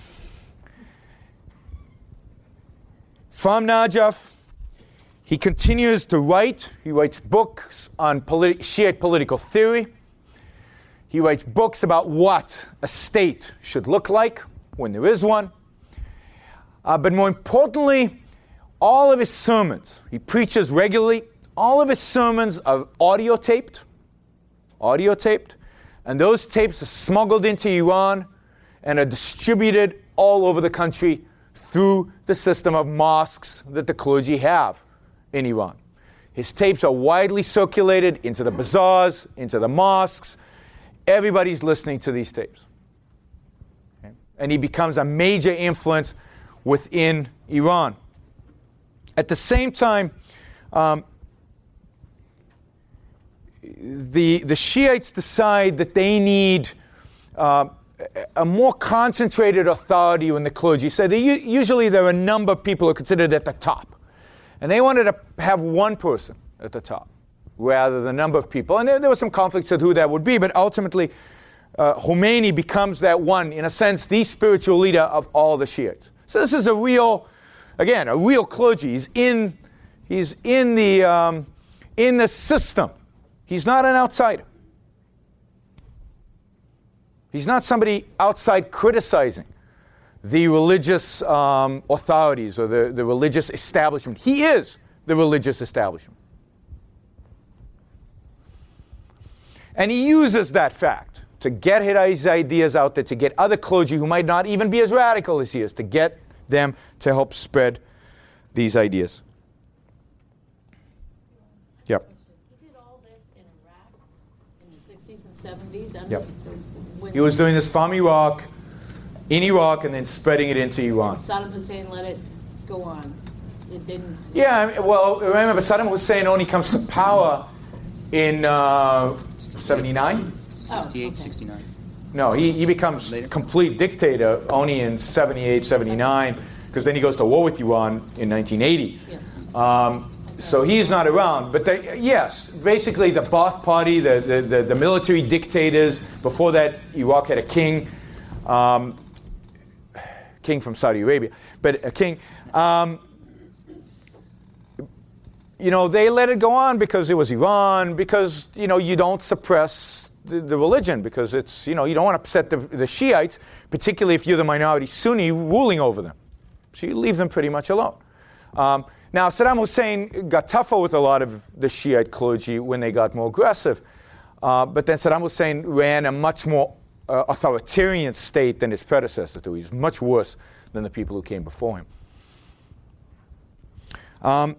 from Najaf, he continues to write. He writes books on politi- Shiite political theory. He writes books about what a state should look like when there is one. Uh, but more importantly, all of his sermons, he preaches regularly, all of his sermons are audio taped, audio taped, and those tapes are smuggled into Iran and are distributed all over the country through the system of mosques that the clergy have in Iran. His tapes are widely circulated into the bazaars, into the mosques. Everybody's listening to these tapes. Okay? And he becomes a major influence within Iran. At the same time, um, the, the Shiites decide that they need uh, a more concentrated authority in the clergy. So they, usually there are a number of people who are considered at the top. And they wanted to have one person at the top rather than a number of people. And there, there was some conflicts with who that would be, but ultimately uh, Khomeini becomes that one, in a sense, the spiritual leader of all the Shiites. So this is a real, again, a real clergy. He's in, he's in the, um, in the system. He's not an outsider. He's not somebody outside criticizing the religious um, authorities or the, the religious establishment. He is the religious establishment. And he uses that fact to get his ideas out there, to get other clergy who might not even be as radical as he is, to get them to help spread these ideas. Yep. He did all this in Iraq in the sixties and seventies. And Yep. when He was doing this from Iraq, in Iraq, and then spreading it into Iran. Saddam Hussein let it go on. It didn't. Yeah, I mean, well, remember, Saddam Hussein only comes to power in uh, seventy-nine? sixty-eight, Oh, okay. sixty-nine. No, he, he becomes Later. complete dictator only in seventy-eight, seventy-nine, because then he goes to war with Iran in nineteen eighty. Yes. Um, so he's not around. But they, yes, basically the Ba'ath Party, the, the, the, the military dictators, before that Iraq had a king, um, king from Saudi Arabia, but a king. Um, you know, they let it go on because it was Iran, because, you know, you don't suppress the, the religion, because it's, you know, you don't want to upset the, the Shiites, particularly if you're the minority Sunni ruling over them. So you leave them pretty much alone. Um, now, Saddam Hussein got tougher with a lot of the Shiite clergy when they got more aggressive. Uh, but then Saddam Hussein ran a much more uh, authoritarian state than his predecessor do. He's much worse than the people who came before him. Um,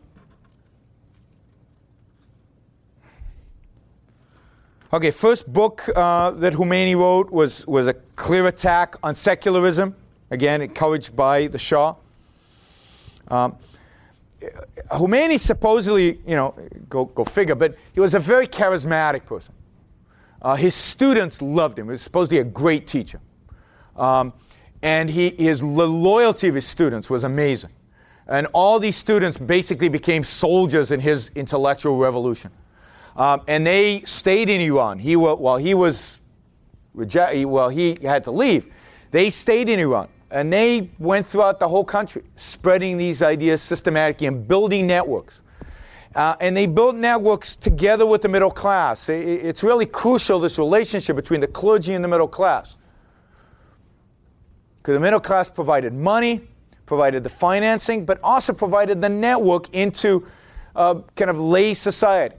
okay, first book uh, that Khomeini wrote was, was a clear attack on secularism, again, encouraged by the Shah. Um, Khomeini supposedly, you know, go, go figure, but he was a very charismatic person. Uh, his students loved him. He was supposedly a great teacher. Um, and he, his the loyalty of his students was amazing. And all these students basically became soldiers in his intellectual revolution. Um, and they stayed in Iran. He, while he was, reje- well, he had to leave. They stayed in Iran. And they went throughout the whole country, spreading these ideas systematically and building networks. Uh, and they built networks together with the middle class. It, it's really crucial, this relationship between the clergy and the middle class. Because the middle class provided money, provided the financing, but also provided the network into uh, kind of lay society.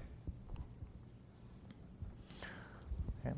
Okay.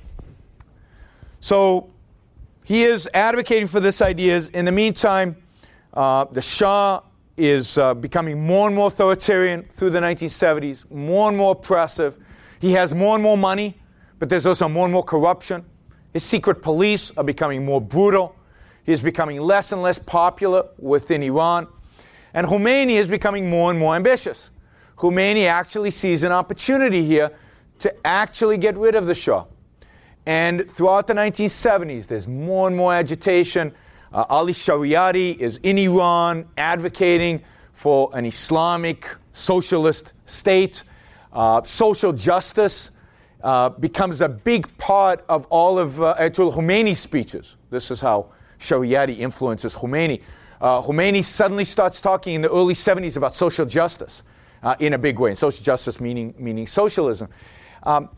So he is advocating for these ideas. In the meantime, uh, the Shah is uh, becoming more and more authoritarian through the nineteen seventies, more and more oppressive. He has more and more money, but there's also more and more corruption. His secret police are becoming more brutal. He is becoming less and less popular within Iran. And Khomeini is becoming more and more ambitious. Khomeini actually sees an opportunity here to actually get rid of the Shah. And throughout the nineteen seventies, there's more and more agitation. Uh, Ali Shariati is in Iran advocating for an Islamic socialist state. Uh, social justice uh, becomes a big part of all of uh, Ayatollah Khomeini's speeches. This is how Shariati influences Khomeini. Uh, Khomeini suddenly starts talking in the early seventies about social justice uh, in a big way, and social justice meaning, meaning socialism. Um,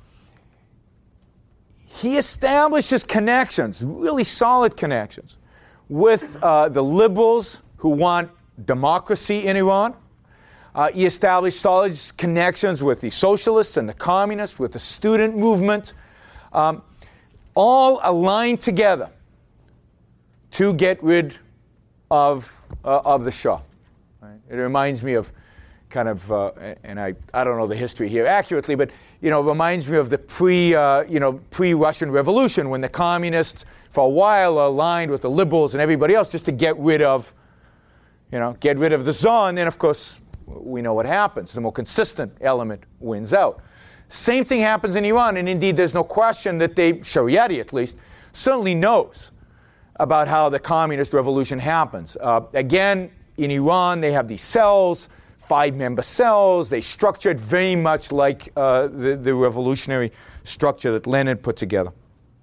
he establishes connections, really solid connections, with uh, the liberals who want democracy in Iran. Uh, he established solid connections with the socialists and the communists, with the student movement, um, all aligned together to get rid of, uh, of the Shah. Right? It reminds me of kind of, uh, and I, I don't know the history here accurately, but you know, it reminds me of the pre, uh, you know, pre-Russian Revolution, when the communists for a while are aligned with the liberals and everybody else just to get rid of, you know, get rid of the Tsar, and then of course we know what happens. The more consistent element wins out. Same thing happens in Iran, and indeed there's no question that they, Shariati at least, certainly knows about how the communist revolution happens. Uh, again, in Iran they have these cells, five-member cells. They structure it very much like uh, the, the revolutionary structure that Lenin put together.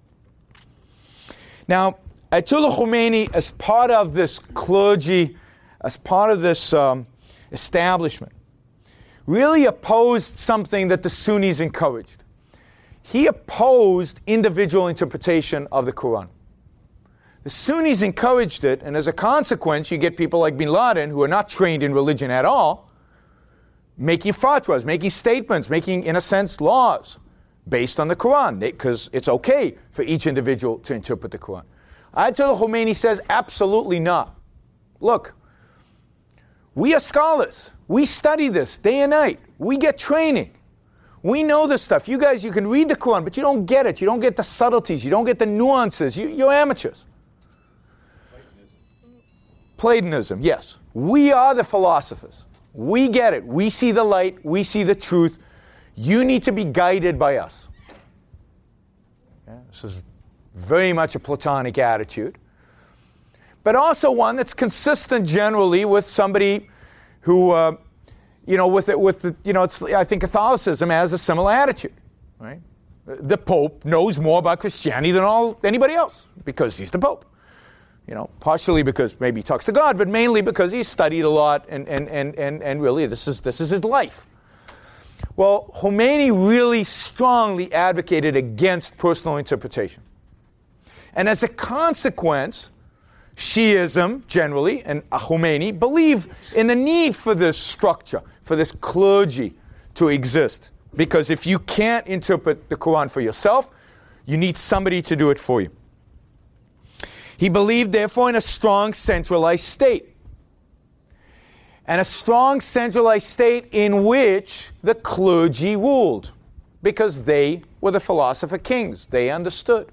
Now, Ayatollah Khomeini, as part of this clergy, as part of this um, establishment, really opposed something that the Sunnis encouraged. He opposed individual interpretation of the Quran. The Sunnis encouraged it, and as a consequence, you get people like bin Laden, who are not trained in religion at all, making fatwas, making statements, making, in a sense, laws based on the Quran, because it's okay for each individual to interpret the Quran. Ayatollah Khomeini says, absolutely not. Look, we are scholars. We study this day and night. We get training. We know this stuff. You guys, you can read the Quran, but you don't get it. You don't get the subtleties. You don't get the nuances. You, you're amateurs. Platonism, yes. We are the philosophers. We get it. We see the light. We see the truth. You need to be guided by us. Okay? This is very much a Platonic attitude, but also one that's consistent generally with somebody who, uh, you know, with it, with the, you know, it's, I think Catholicism has a similar attitude, right? The Pope knows more about Christianity than all anybody else because he's the Pope. You know, partially because maybe he talks to God, but mainly because he's studied a lot and and and and, and really this is this is his life. Well, Khomeini really strongly advocated against personal interpretation. And as a consequence, Shiism generally and Khomeini believe in the need for this structure, for this clergy to exist. Because if you can't interpret the Quran for yourself, you need somebody to do it for you. He believed, therefore, in a strong centralized state. And a strong centralized state in which the clergy ruled. Because they were the philosopher kings. They understood.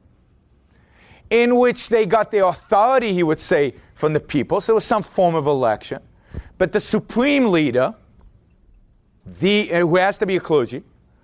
In which they got their authority, he would say, from the people. So there was some form of election. But the supreme leader, the, who has to be a clergy,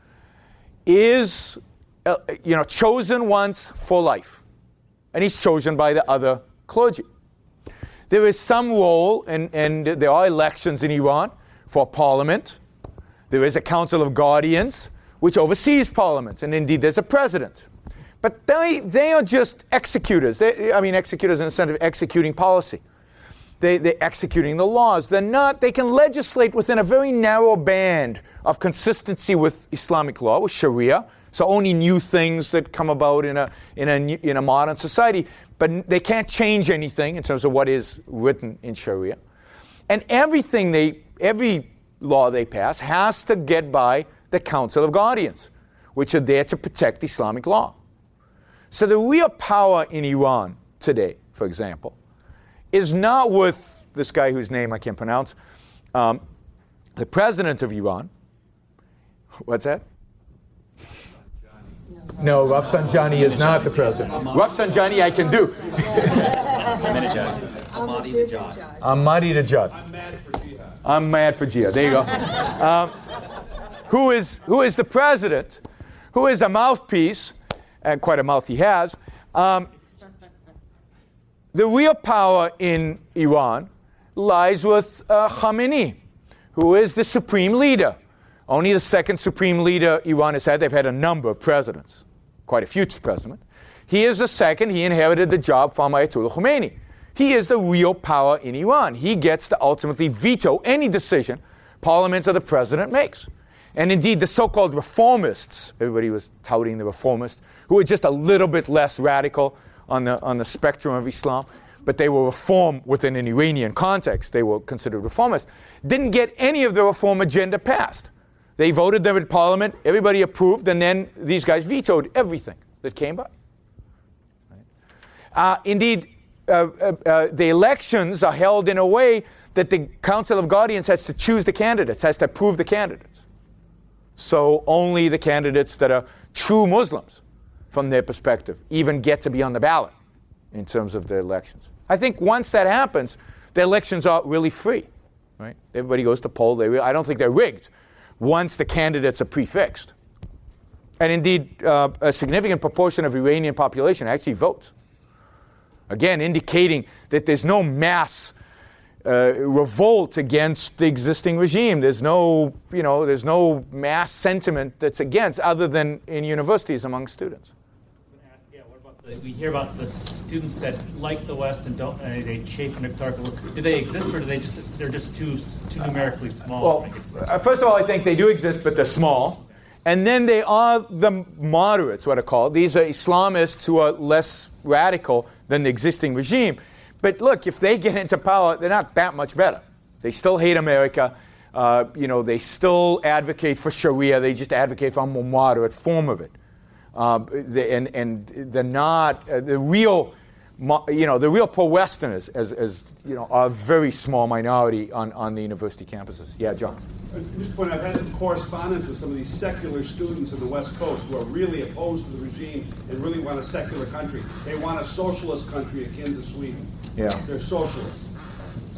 is uh, you know, chosen once for life. And he's chosen by the other clergy. There is some role, and, and there are elections in Iran for parliament. There is a council of guardians, which oversees parliament. And indeed, there's a president. But they, they are just executors. They, I mean, executors in the sense of executing policy. They, they're executing the laws. They're not, they can legislate within a very narrow band of consistency with Islamic law, with Sharia. So only new things that come about in a, in a, in a modern society. But they can't change anything in terms of what is written in Sharia. And everything they, every law they pass has to get by the Council of Guardians, which are there to protect Islamic law. So the real power in Iran today, for example, is not with this guy whose name I can't pronounce, um, the president of Iran. What's that? No, Rafsanjani is not the president. Rafsanjani I can do. Ahmadinejad. Ahmadinejad. I'm mad for jihad. I'm mad for jihad. There you go. Um, who is who is the president? Who is a mouthpiece, and quite a mouth he has. Um, the real power in Iran lies with uh, Khamenei, who is the supreme leader. Only the second supreme leader Iran has had. They've had a number of presidents, quite a few presidents. He is the second. He inherited the job from Ayatollah Khomeini. He is the real power in Iran. He gets to ultimately veto any decision parliament or the president makes. And indeed, the so-called reformists, everybody was touting the reformists, who were just a little bit less radical on the, on the spectrum of Islam, but they were reform within an Iranian context. They were considered reformists. Didn't get any of the reform agenda passed. They voted them in parliament, everybody approved, and then these guys vetoed everything that came by. Right? Uh, indeed, uh, uh, uh, the elections are held in a way that the Council of Guardians has to choose the candidates, has to approve the candidates. So only the candidates that are true Muslims, from their perspective, even get to be on the ballot in terms of the elections. I think once that happens, the elections are really free. Right? Everybody goes to poll. They, I don't think they're rigged once the candidates are prefixed. And indeed, uh, a significant proportion of Iranian population actually votes. Again, indicating that there's no mass uh, revolt against the existing regime. There's no, you know, there's no mass sentiment that's against, other than in universities among students. Yeah, what about the, we hear about the students that like the West and don't, uh, they chafe in the dark. Do they exist, or do they just they're just too too numerically small? Well, uh, first of all, I think they do exist, but they're small. And then they are the moderates, what are called. These are Islamists who are less radical than the existing regime. But look, if they get into power, they're not that much better. They still hate America. Uh, you know, they still advocate for Sharia. They just advocate for a more moderate form of it. Uh, they, and, and they're not uh, the real, you know, the real pro-Westerners, as, as you know, are a very small minority on, on the university campuses. Yeah, John. Just point out, I've had some correspondence with some of these secular students in the West Coast who are really opposed to the regime and really want a secular country. They want a socialist country akin to Sweden. Yeah. They're socialists.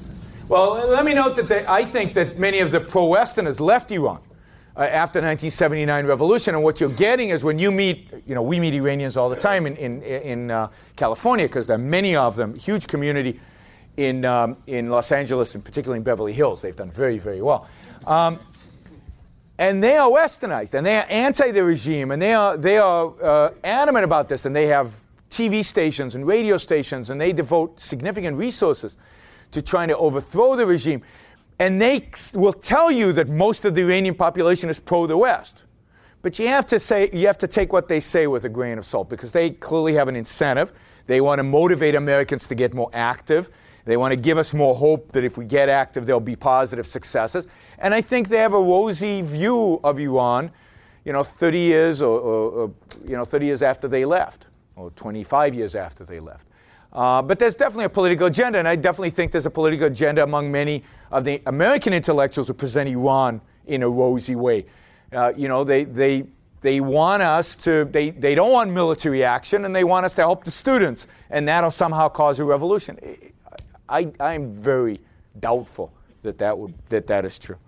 Well, let me note that they, I think that many of the pro-Westerners left Iran uh, after the nineteen seventy-nine revolution, and what you're getting is when you meet, you know, we meet Iranians all the time in in, in uh, California, because there are many of them, huge community in um, in Los Angeles, and particularly in Beverly Hills. They've done very, very well. Um, and they are Westernized, and they are anti the regime, and they are they are uh, adamant about this, and they have T V stations and radio stations, and they devote significant resources to trying to overthrow the regime. And they will tell you that most of the Iranian population is pro the West. But you have to say, you have to take what they say with a grain of salt, because they clearly have an incentive. They want to motivate Americans to get more active. They want to give us more hope that if we get active, there'll be positive successes. And I think they have a rosy view of Iran, you know, thirty years or, or, or you know, thirty years after they left, or twenty-five years after they left. Uh, but there's definitely a political agenda, and I definitely think there's a political agenda among many of the American intellectuals who present Iran in a rosy way. Uh, you know, they they they want us to, they, they don't want military action, and they want us to help the students, and that'll somehow cause a revolution. I, I'm very doubtful that that, would, that, that is true.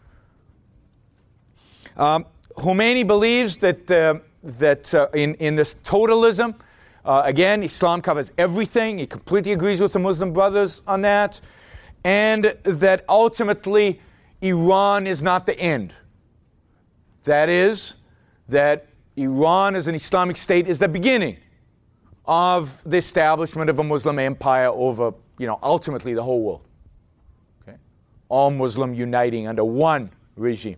Um, Khomeini believes that, uh, that uh, in, in this totalism, Uh, again, Islam covers everything. He completely agrees with the Muslim Brothers on that. And that ultimately, Iran is not the end. That is, that Iran as an Islamic state is the beginning of the establishment of a Muslim empire over, you know, ultimately the whole world. Okay? All Muslim uniting under one regime.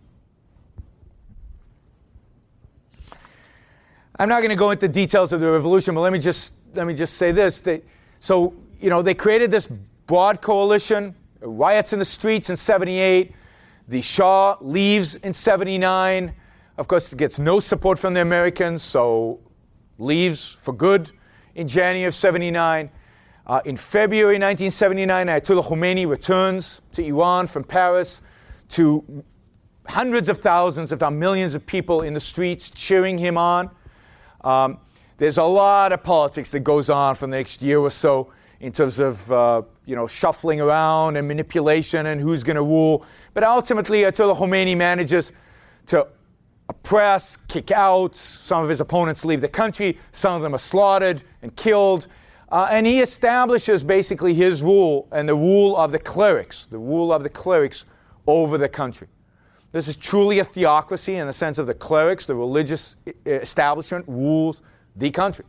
I'm not going to go into details of the revolution, but let me just let me just say this. They, so, you know, they created this broad coalition, riots in the streets in seventy-eight. The Shah leaves in seventy-nine. Of course, it gets no support from the Americans, so leaves for good in January of seventy-nine. Uh, in February nineteen seventy-nine, Ayatollah Khomeini returns to Iran from Paris to hundreds of thousands, if not millions of people in the streets cheering him on. Um, there's a lot of politics that goes on for the next year or so in terms of, uh, you know, shuffling around and manipulation and who's going to rule. But ultimately, Ayatollah Khomeini manages to oppress, kick out. Some of his opponents leave the country. Some of them are slaughtered and killed. Uh, and he establishes basically his rule and the rule of the clerics, the rule of the clerics over the country. This is truly a theocracy in the sense of the clerics, the religious establishment rules the country.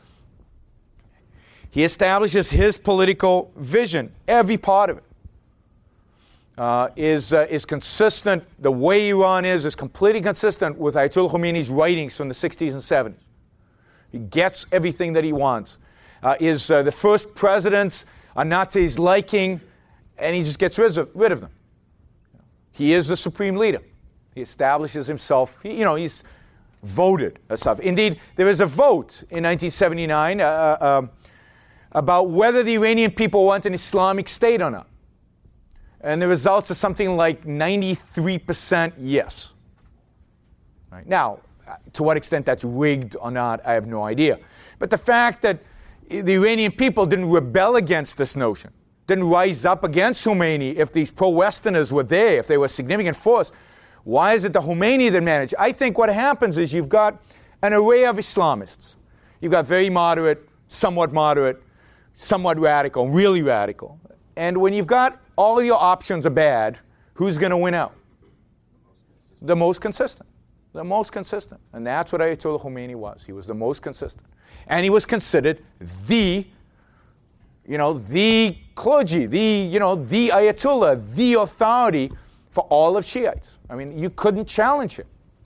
He establishes his political vision. Every part of it uh, is, uh, is consistent. The way Iran is is completely consistent with Ayatollah Khomeini's writings from the sixties and seventies. He gets everything that he wants. Uh, is uh, the first presidents are not to his liking, and he just gets rid of, rid of them. He is the supreme leader. He establishes himself. He, you know, he's voted as such. Indeed, there was a vote in nineteen seventy-nine uh, uh, about whether the Iranian people want an Islamic state or not. And the results are something like ninety-three percent yes. Right? Now, to what extent that's rigged or not, I have no idea. But the fact that the Iranian people didn't rebel against this notion, didn't rise up against Khomeini, if these pro-Westerners were there, if they were a significant force, why is it the Khomeini that managed? I think what happens is you've got an array of Islamists. You've got very moderate, somewhat moderate, somewhat radical, really radical. And when you've got all your options are bad, who's going to win out? The most consistent. The most consistent. And that's what Ayatollah Khomeini was. He was the most consistent. And he was considered the You know, the clergy, the, you know, the Ayatollah, the authority for all of Shiites. I mean, you couldn't challenge it.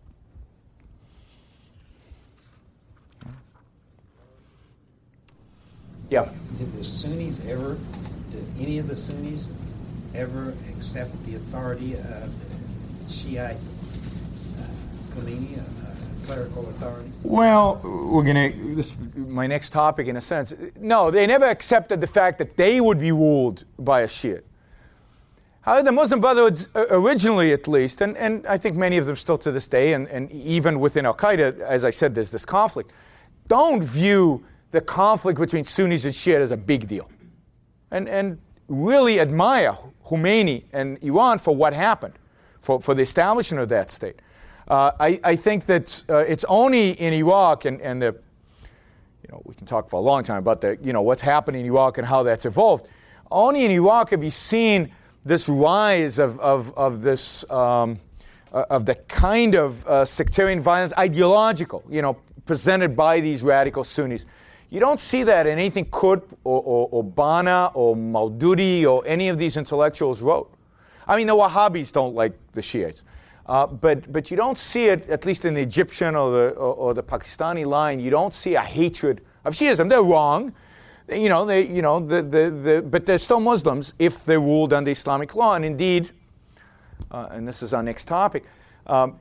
Yeah. Did the Sunnis ever, did any of the Sunnis ever accept the authority of the Shiite uh, Khomeini, uh, clerical authority? Well, we're going to, this is my next topic in a sense. No, they never accepted the fact that they would be ruled by a Shiite. However, the Muslim Brotherhood, originally at least, and, and I think many of them still to this day, and, and even within Al-Qaeda, as I said, there's this conflict, don't view the conflict between Sunnis and Shiite as a big deal. And, and really admire Khomeini and Iran for what happened, for, for the establishment of that state. Uh, I, I think that uh, it's only in Iraq and, and the, you know, we can talk for a long time about the, you know, what's happening in Iraq and how that's evolved. Only in Iraq have you seen this rise of, of, of this, um, uh, of the kind of uh, sectarian violence, ideological, you know, presented by these radical Sunnis. You don't see that in anything Qutb or, or, or Banna or Maududi or any of these intellectuals wrote. I mean, the Wahhabis don't like the Shiites. Uh, but, but you don't see it, at least in the Egyptian or the, or, or the Pakistani line, you don't see a hatred of Shiism. They're wrong. You know, they, you know, the, the, the, but they're still Muslims if they're ruled under Islamic law. And indeed, uh, and this is our next topic, um,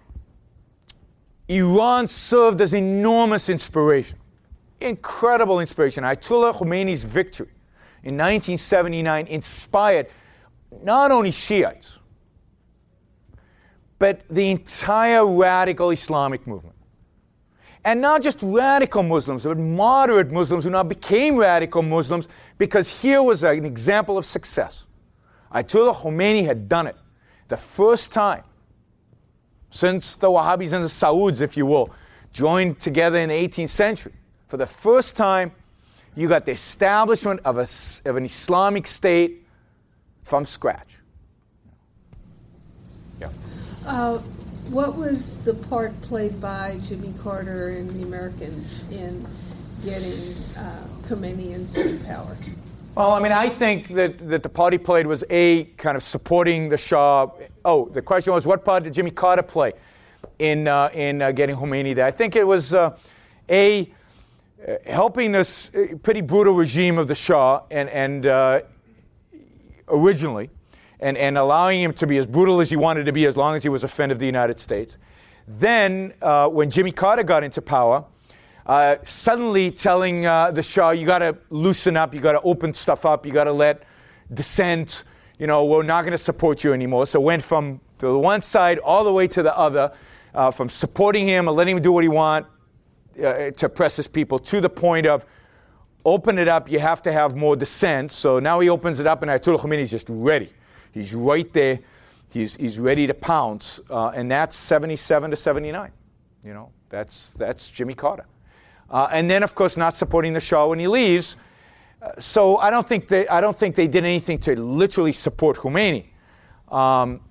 Iran served as enormous inspiration, incredible inspiration. Ayatollah Khomeini's victory in nineteen seventy-nine inspired not only Shiites, but the entire radical Islamic movement. And not just radical Muslims, but moderate Muslims who now became radical Muslims, because here was an example of success. Ayatollah Khomeini had done it the first time since the Wahhabis and the Sauds, if you will, joined together in the eighteenth century. For the first time, you got the establishment of, a, of an Islamic state from scratch. Yeah. Uh, what was the part played by Jimmy Carter and the Americans in getting uh, Khomeini into power? Well, I mean, I think that, that the part he played was, A, kind of supporting the Shah. Oh, the question was, what part did Jimmy Carter play in, uh, in uh, getting Khomeini there? I think it was, uh, A, uh, helping this pretty brutal regime of the Shah and, and uh, originally, and, and allowing him to be as brutal as he wanted to be as long as he was a friend of the United States. Then, uh, when Jimmy Carter got into power, Uh, suddenly telling uh, the Shah, you got to loosen up, you got to open stuff up, you got to let dissent, you know, we're not going to support you anymore. So went from to the one side all the way to the other, uh, from supporting him and letting him do what he want uh, to oppress his people, to the point of open it up, you have to have more dissent. So now he opens it up, and Ayatollah Khomeini is just ready. He's right there. He's, he's ready to pounce. Uh, and that's seventy-seven to seventy-nine. You know, that's, that's Jimmy Carter. Uh, and then, of course, not supporting the Shah when he leaves. Uh, so I don't think they I don't think they did anything to literally support Khomeini, um,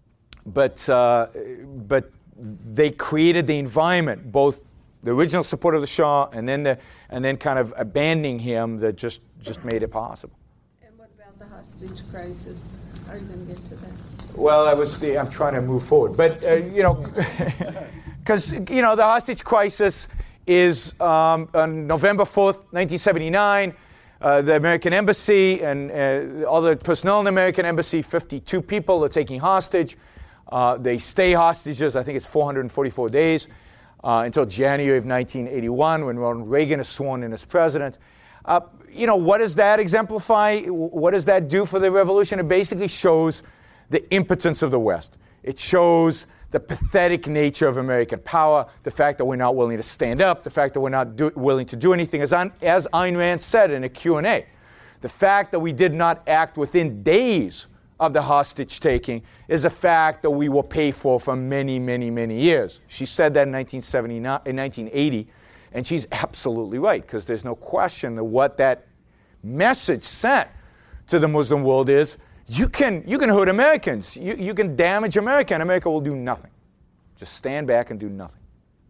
but uh, but they created the environment, both the original support of the Shah and then the and then kind of abandoning him, that just just made it possible. And what about the hostage crisis? Are you going to get to that? Well, I was the, I'm trying to move forward, but uh, you know, because you know the hostage crisis is um, on November fourth, nineteen seventy-nine, uh, the American Embassy and uh, all the personnel in the American Embassy, fifty-two people are taking hostage. Uh, they stay hostages, I think it's four hundred forty-four days, uh, until January of nineteen eighty-one, when Ronald Reagan is sworn in as president. Uh, you know, what does that exemplify? What does that do for the revolution? It basically shows the impotence of the West. It shows the pathetic nature of American power, the fact that we're not willing to stand up, the fact that we're not do, willing to do anything. As, as Ayn Rand said in a Q and A, the fact that we did not act within days of the hostage-taking is a fact that we will pay for for many, many, many years. She said that in nineteen seventy-nine, in nineteen eighty, and she's absolutely right, because there's no question that what that message sent to the Muslim world is, You can you can hurt Americans. You, you can damage America, and America will do nothing. Just stand back and do nothing.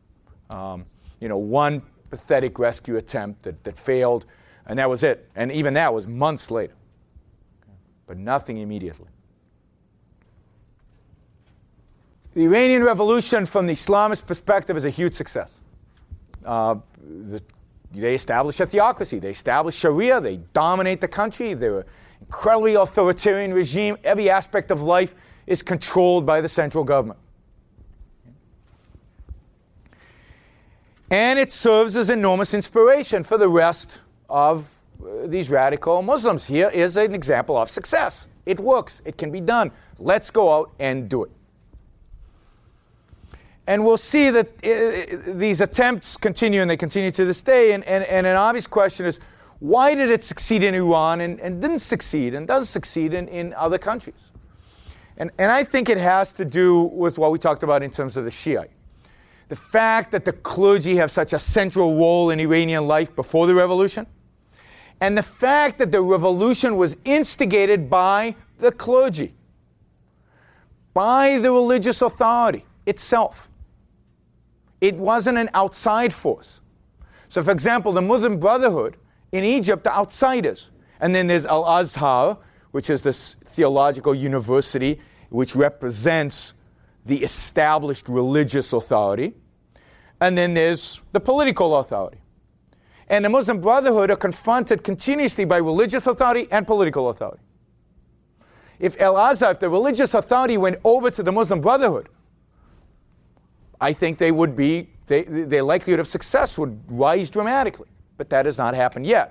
Um, you know, one pathetic rescue attempt that, that failed, and that was it. And even that was months later. But nothing immediately. The Iranian Revolution, from the Islamist perspective, is a huge success. Uh, the, they established a theocracy. They established Sharia. They dominate the country. They were incredibly authoritarian regime. Every aspect of life is controlled by the central government. And it serves as enormous inspiration for the rest of uh, these radical Muslims. Here is an example of success. It works. It can be done. Let's go out and do it. And we'll see that uh, these attempts continue, and they continue to this day. And, and, and an obvious question is, Why did it succeed in Iran and, and didn't succeed and does succeed in, in other countries? And, and I think it has to do with what we talked about in terms of the Shiite. The fact that the clergy have such a central role in Iranian life before the revolution, and the fact that the revolution was instigated by the clergy, by the religious authority itself. It wasn't an outside force. So, for example, the Muslim Brotherhood in Egypt are outsiders. And then there's Al-Azhar, which is this theological university which represents the established religious authority. And then there's the political authority. And the Muslim Brotherhood are confronted continuously by religious authority and political authority. If Al-Azhar, if the religious authority went over to the Muslim Brotherhood, I think they would be, they, their likelihood of success would rise dramatically. But that has not happened yet.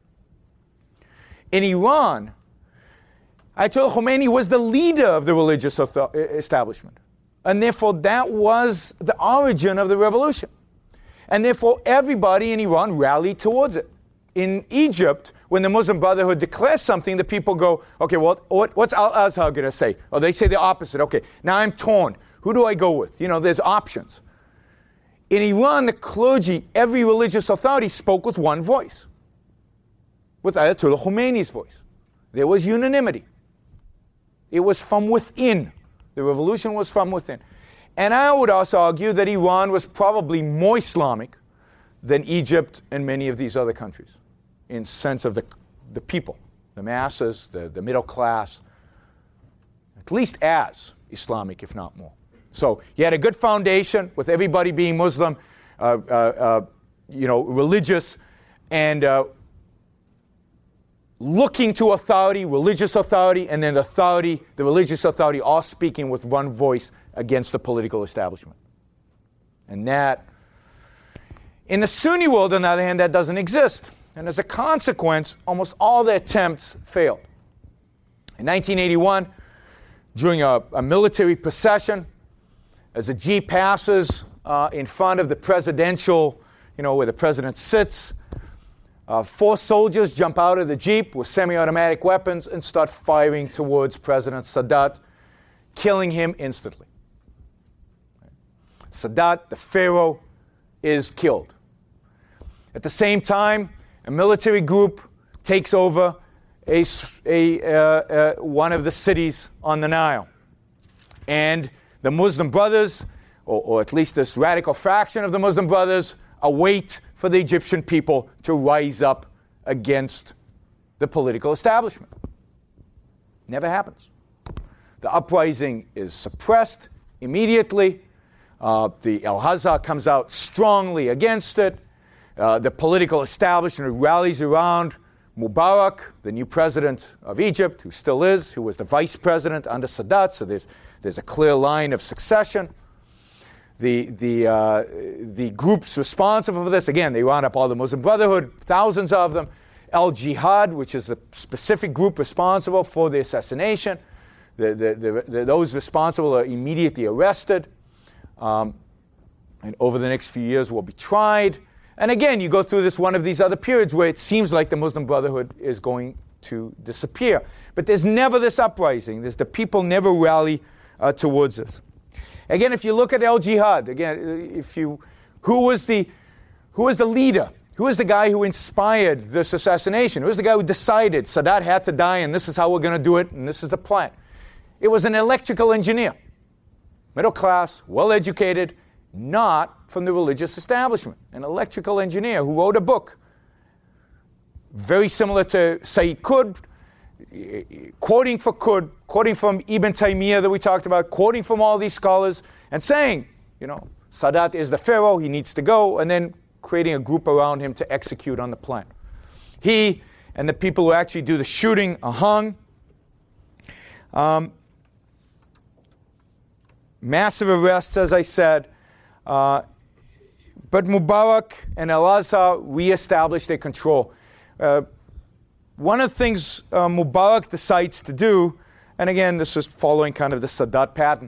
In Iran, Ayatollah Khomeini was the leader of the religious establishment. And therefore, that was the origin of the revolution. And therefore, everybody in Iran rallied towards it. In Egypt, when the Muslim Brotherhood declares something, the people go, okay, well, what, what's Al-Azhar going to say? Oh, they say the opposite. Okay, now I'm torn. Who do I go with? You know, there's options. In Iran, the clergy, every religious authority spoke with one voice, with Ayatollah Khomeini's voice. There was unanimity. It was from within. The revolution was from within. And I would also argue that Iran was probably more Islamic than Egypt and many of these other countries, in sense of the, the people, the masses, the, the middle class, at least as Islamic, if not more. So he had a good foundation with everybody being Muslim, uh, uh, uh, you know, religious, and uh, looking to authority, religious authority, and then the authority, the religious authority, all speaking with one voice against the political establishment. And that, in the Sunni world, on the other hand, that doesn't exist. And as a consequence, almost all the attempts failed. In nineteen eighty-one, during a, a military procession, as a jeep passes uh, in front of the presidential, you know, where the president sits, uh, four soldiers jump out of the jeep with semi-automatic weapons and start firing towards President Sadat, killing him instantly. Sadat, the pharaoh, is killed. At the same time, a military group takes over a, a, uh, uh, one of the cities on the Nile. And the Muslim Brothers, or, or at least this radical fraction of the Muslim Brothers, await for the Egyptian people to rise up against the political establishment. Never happens. The uprising is suppressed immediately. Uh, the Al-Azhar comes out strongly against it. Uh, the political establishment rallies around Mubarak, the new president of Egypt, who still is, who was the vice president under Sadat, so there's, there's a clear line of succession. The, the, uh, the groups responsible for this, again, they round up all the Muslim Brotherhood, thousands of them, Al-Jihad, which is the specific group responsible for the assassination. The, the, the, the, those responsible are immediately arrested, um, and over the next few years will be tried. And again, you go through this one of these other periods where it seems like the Muslim Brotherhood is going to disappear. But there's never this uprising. There's, the people never rally uh, towards this. Again, if you look at Al-Jihad, again, if you, who was the, who was the leader? Who was the guy who inspired this assassination? Who was the guy who decided Sadat had to die and this is how we're going to do it and this is the plan? It was an electrical engineer, middle class, well-educated, not from the religious establishment. An electrical engineer who wrote a book very similar to Sayyid Qutb, quoting for Qutb, quoting from Ibn Taymiyyah that we talked about, quoting from all these scholars, and saying, you know, Sadat is the pharaoh, he needs to go, and then creating a group around him to execute on the plan. He and the people who actually do the shooting are hung. Um, massive arrests, as I said. Uh, but Mubarak and Al-Azhar re-established their control. Uh, one of the things uh, Mubarak decides to do, and again, this is following kind of the Sadat pattern,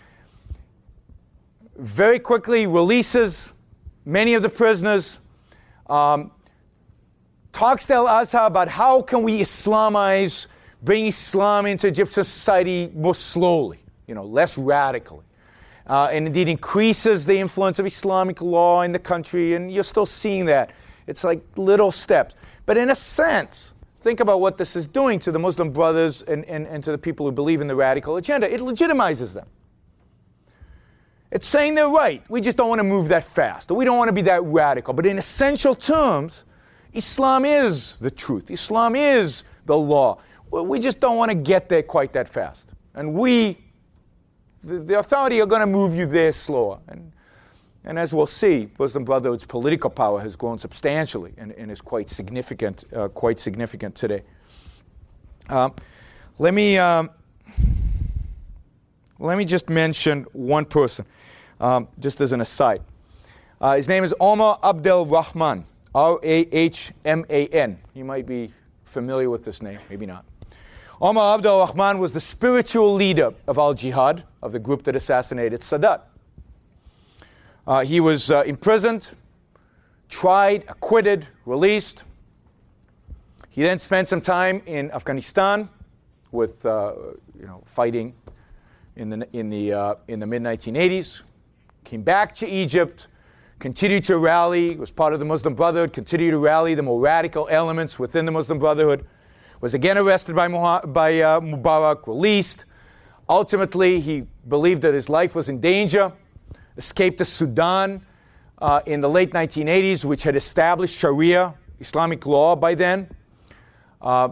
very quickly releases many of the prisoners, um, talks to Al-Azhar about how can we Islamize, bring Islam into Egyptian society more slowly, you know, less radically. Uh, and indeed increases the influence of Islamic law in the country, and you're still seeing that. It's like little steps. But in a sense, think about what this is doing to the Muslim brothers and, and, and to the people who believe in the radical agenda. It legitimizes them. It's saying they're right. We just don't want to move that fast, or we don't want to be that radical. But in essential terms, Islam is the truth. Islam is the law. Well, we just don't want to get there quite that fast. And we, the, the authority, are going to move you there slower. And, and as we'll see, Muslim Brotherhood's political power has grown substantially and, and is quite significant, uh, quite significant today. Um, let me um, let me just mention one person, um, just as an aside. Uh, his name is Omar Abdel Rahman, R A H M A N. You might be familiar with this name, maybe not. Omar Abdel Rahman was the spiritual leader of Al-Jihad, of the group that assassinated Sadat. Uh, he was uh, imprisoned, tried, acquitted, released. He then spent some time in Afghanistan with, uh, you know, fighting in the in the uh, in the mid nineteen eighties. Came back to Egypt, continued to rally, was part of the Muslim Brotherhood, continued to rally the more radical elements within the Muslim Brotherhood. Was again arrested by, Muha- by uh, Mubarak, released. Ultimately, he believed that his life was in danger, escaped to Sudan uh, in the late nineteen eighties, which had established Sharia, Islamic law by then. Uh,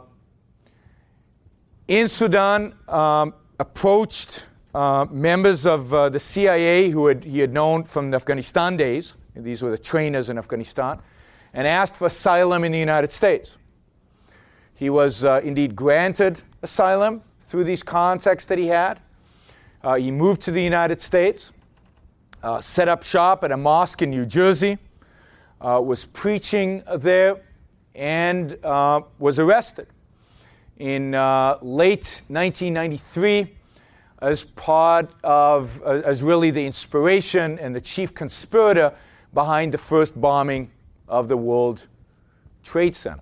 in Sudan, um, approached uh, members of uh, the C I A who had, he had known from the Afghanistan days. These were the trainers in Afghanistan, and asked for asylum in the United States. He was uh, indeed granted asylum through these contacts that he had. Uh, he moved to the United States, uh, set up shop at a mosque in New Jersey, uh, was preaching there, and uh, was arrested in uh, late nineteen ninety-three as part of, uh, as really the inspiration and the chief conspirator behind the first bombing of the World Trade Center.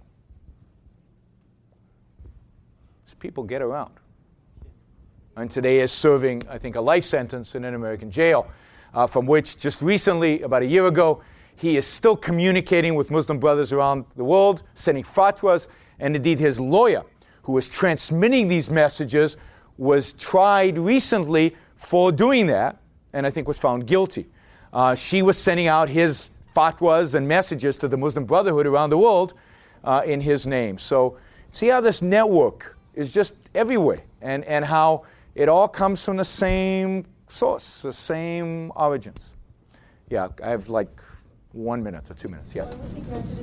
People get around. And today is serving, I think, a life sentence in an American jail, uh, from which just recently, about a year ago, he is still communicating with Muslim brothers around the world, sending fatwas, and indeed his lawyer, who was transmitting these messages, was tried recently for doing that, and I think was found guilty. Uh, she was sending out his fatwas and messages to the Muslim Brotherhood around the world uh, in his name. So see how this network is just everywhere, and, and how it all comes from the same source, the same origins. Yeah, I have like one minute or two minutes, yeah. Why was he granted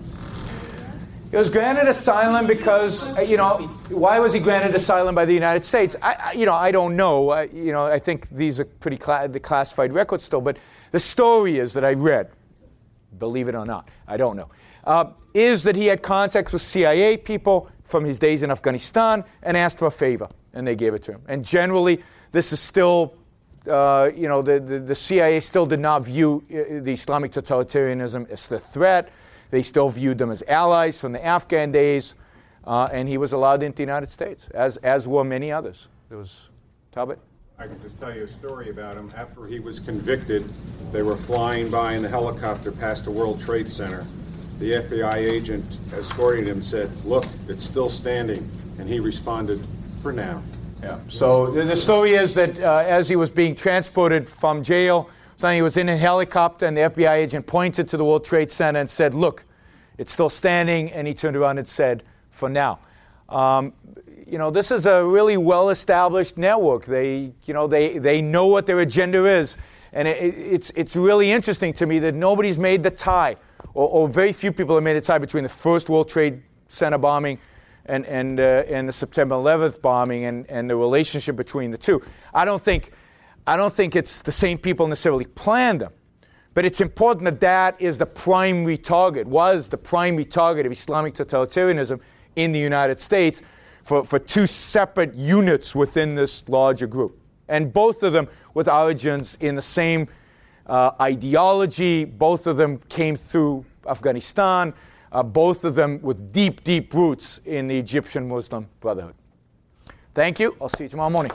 asylum? He was granted asylum because, uh, you know, why was he granted asylum by the United States? I, I you know, I don't know. I, you know, I think these are pretty cla- the classified records still, but the story is that I read, believe it or not, I don't know, uh, is that he had contacts with C I A people from his days in Afghanistan and asked for a favor, and they gave it to him. And generally, this is still, uh, you know, the, the, the C I A still did not view uh, the Islamic totalitarianism as the threat. They still viewed them as allies from the Afghan days, uh, and he was allowed into the United States, as as were many others. There was, Talbot? I can just tell you a story about him. After he was convicted, they were flying by in the helicopter past the World Trade Center. The F B I agent escorting him said, "Look, it's still standing." And he responded, "For now." Yeah. So the, the story is that uh, as he was being transported from jail, so he was in a helicopter, and the F B I agent pointed to the World Trade Center and said, "Look, it's still standing." And he turned around and said, "For now." Um, you know, this is a really well-established network. They, you know, they they know what their agenda is, and it, it's it's really interesting to me that nobody's made the tie. Or, or very few people have made a tie between the first World Trade Center bombing and and uh, and the September eleventh bombing, and, and the relationship between the two. I don't think I don't think it's the same people necessarily planned them, but it's important that that is the primary target, was the primary target of Islamic totalitarianism in the United States for, for two separate units within this larger group, and both of them with origins in the same Uh, ideology. Both of them came through Afghanistan. uh, both of them with deep, deep roots in the Egyptian Muslim Brotherhood. Thank you. I'll see you tomorrow morning.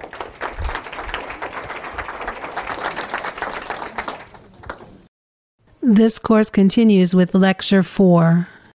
This course continues with Lecture four.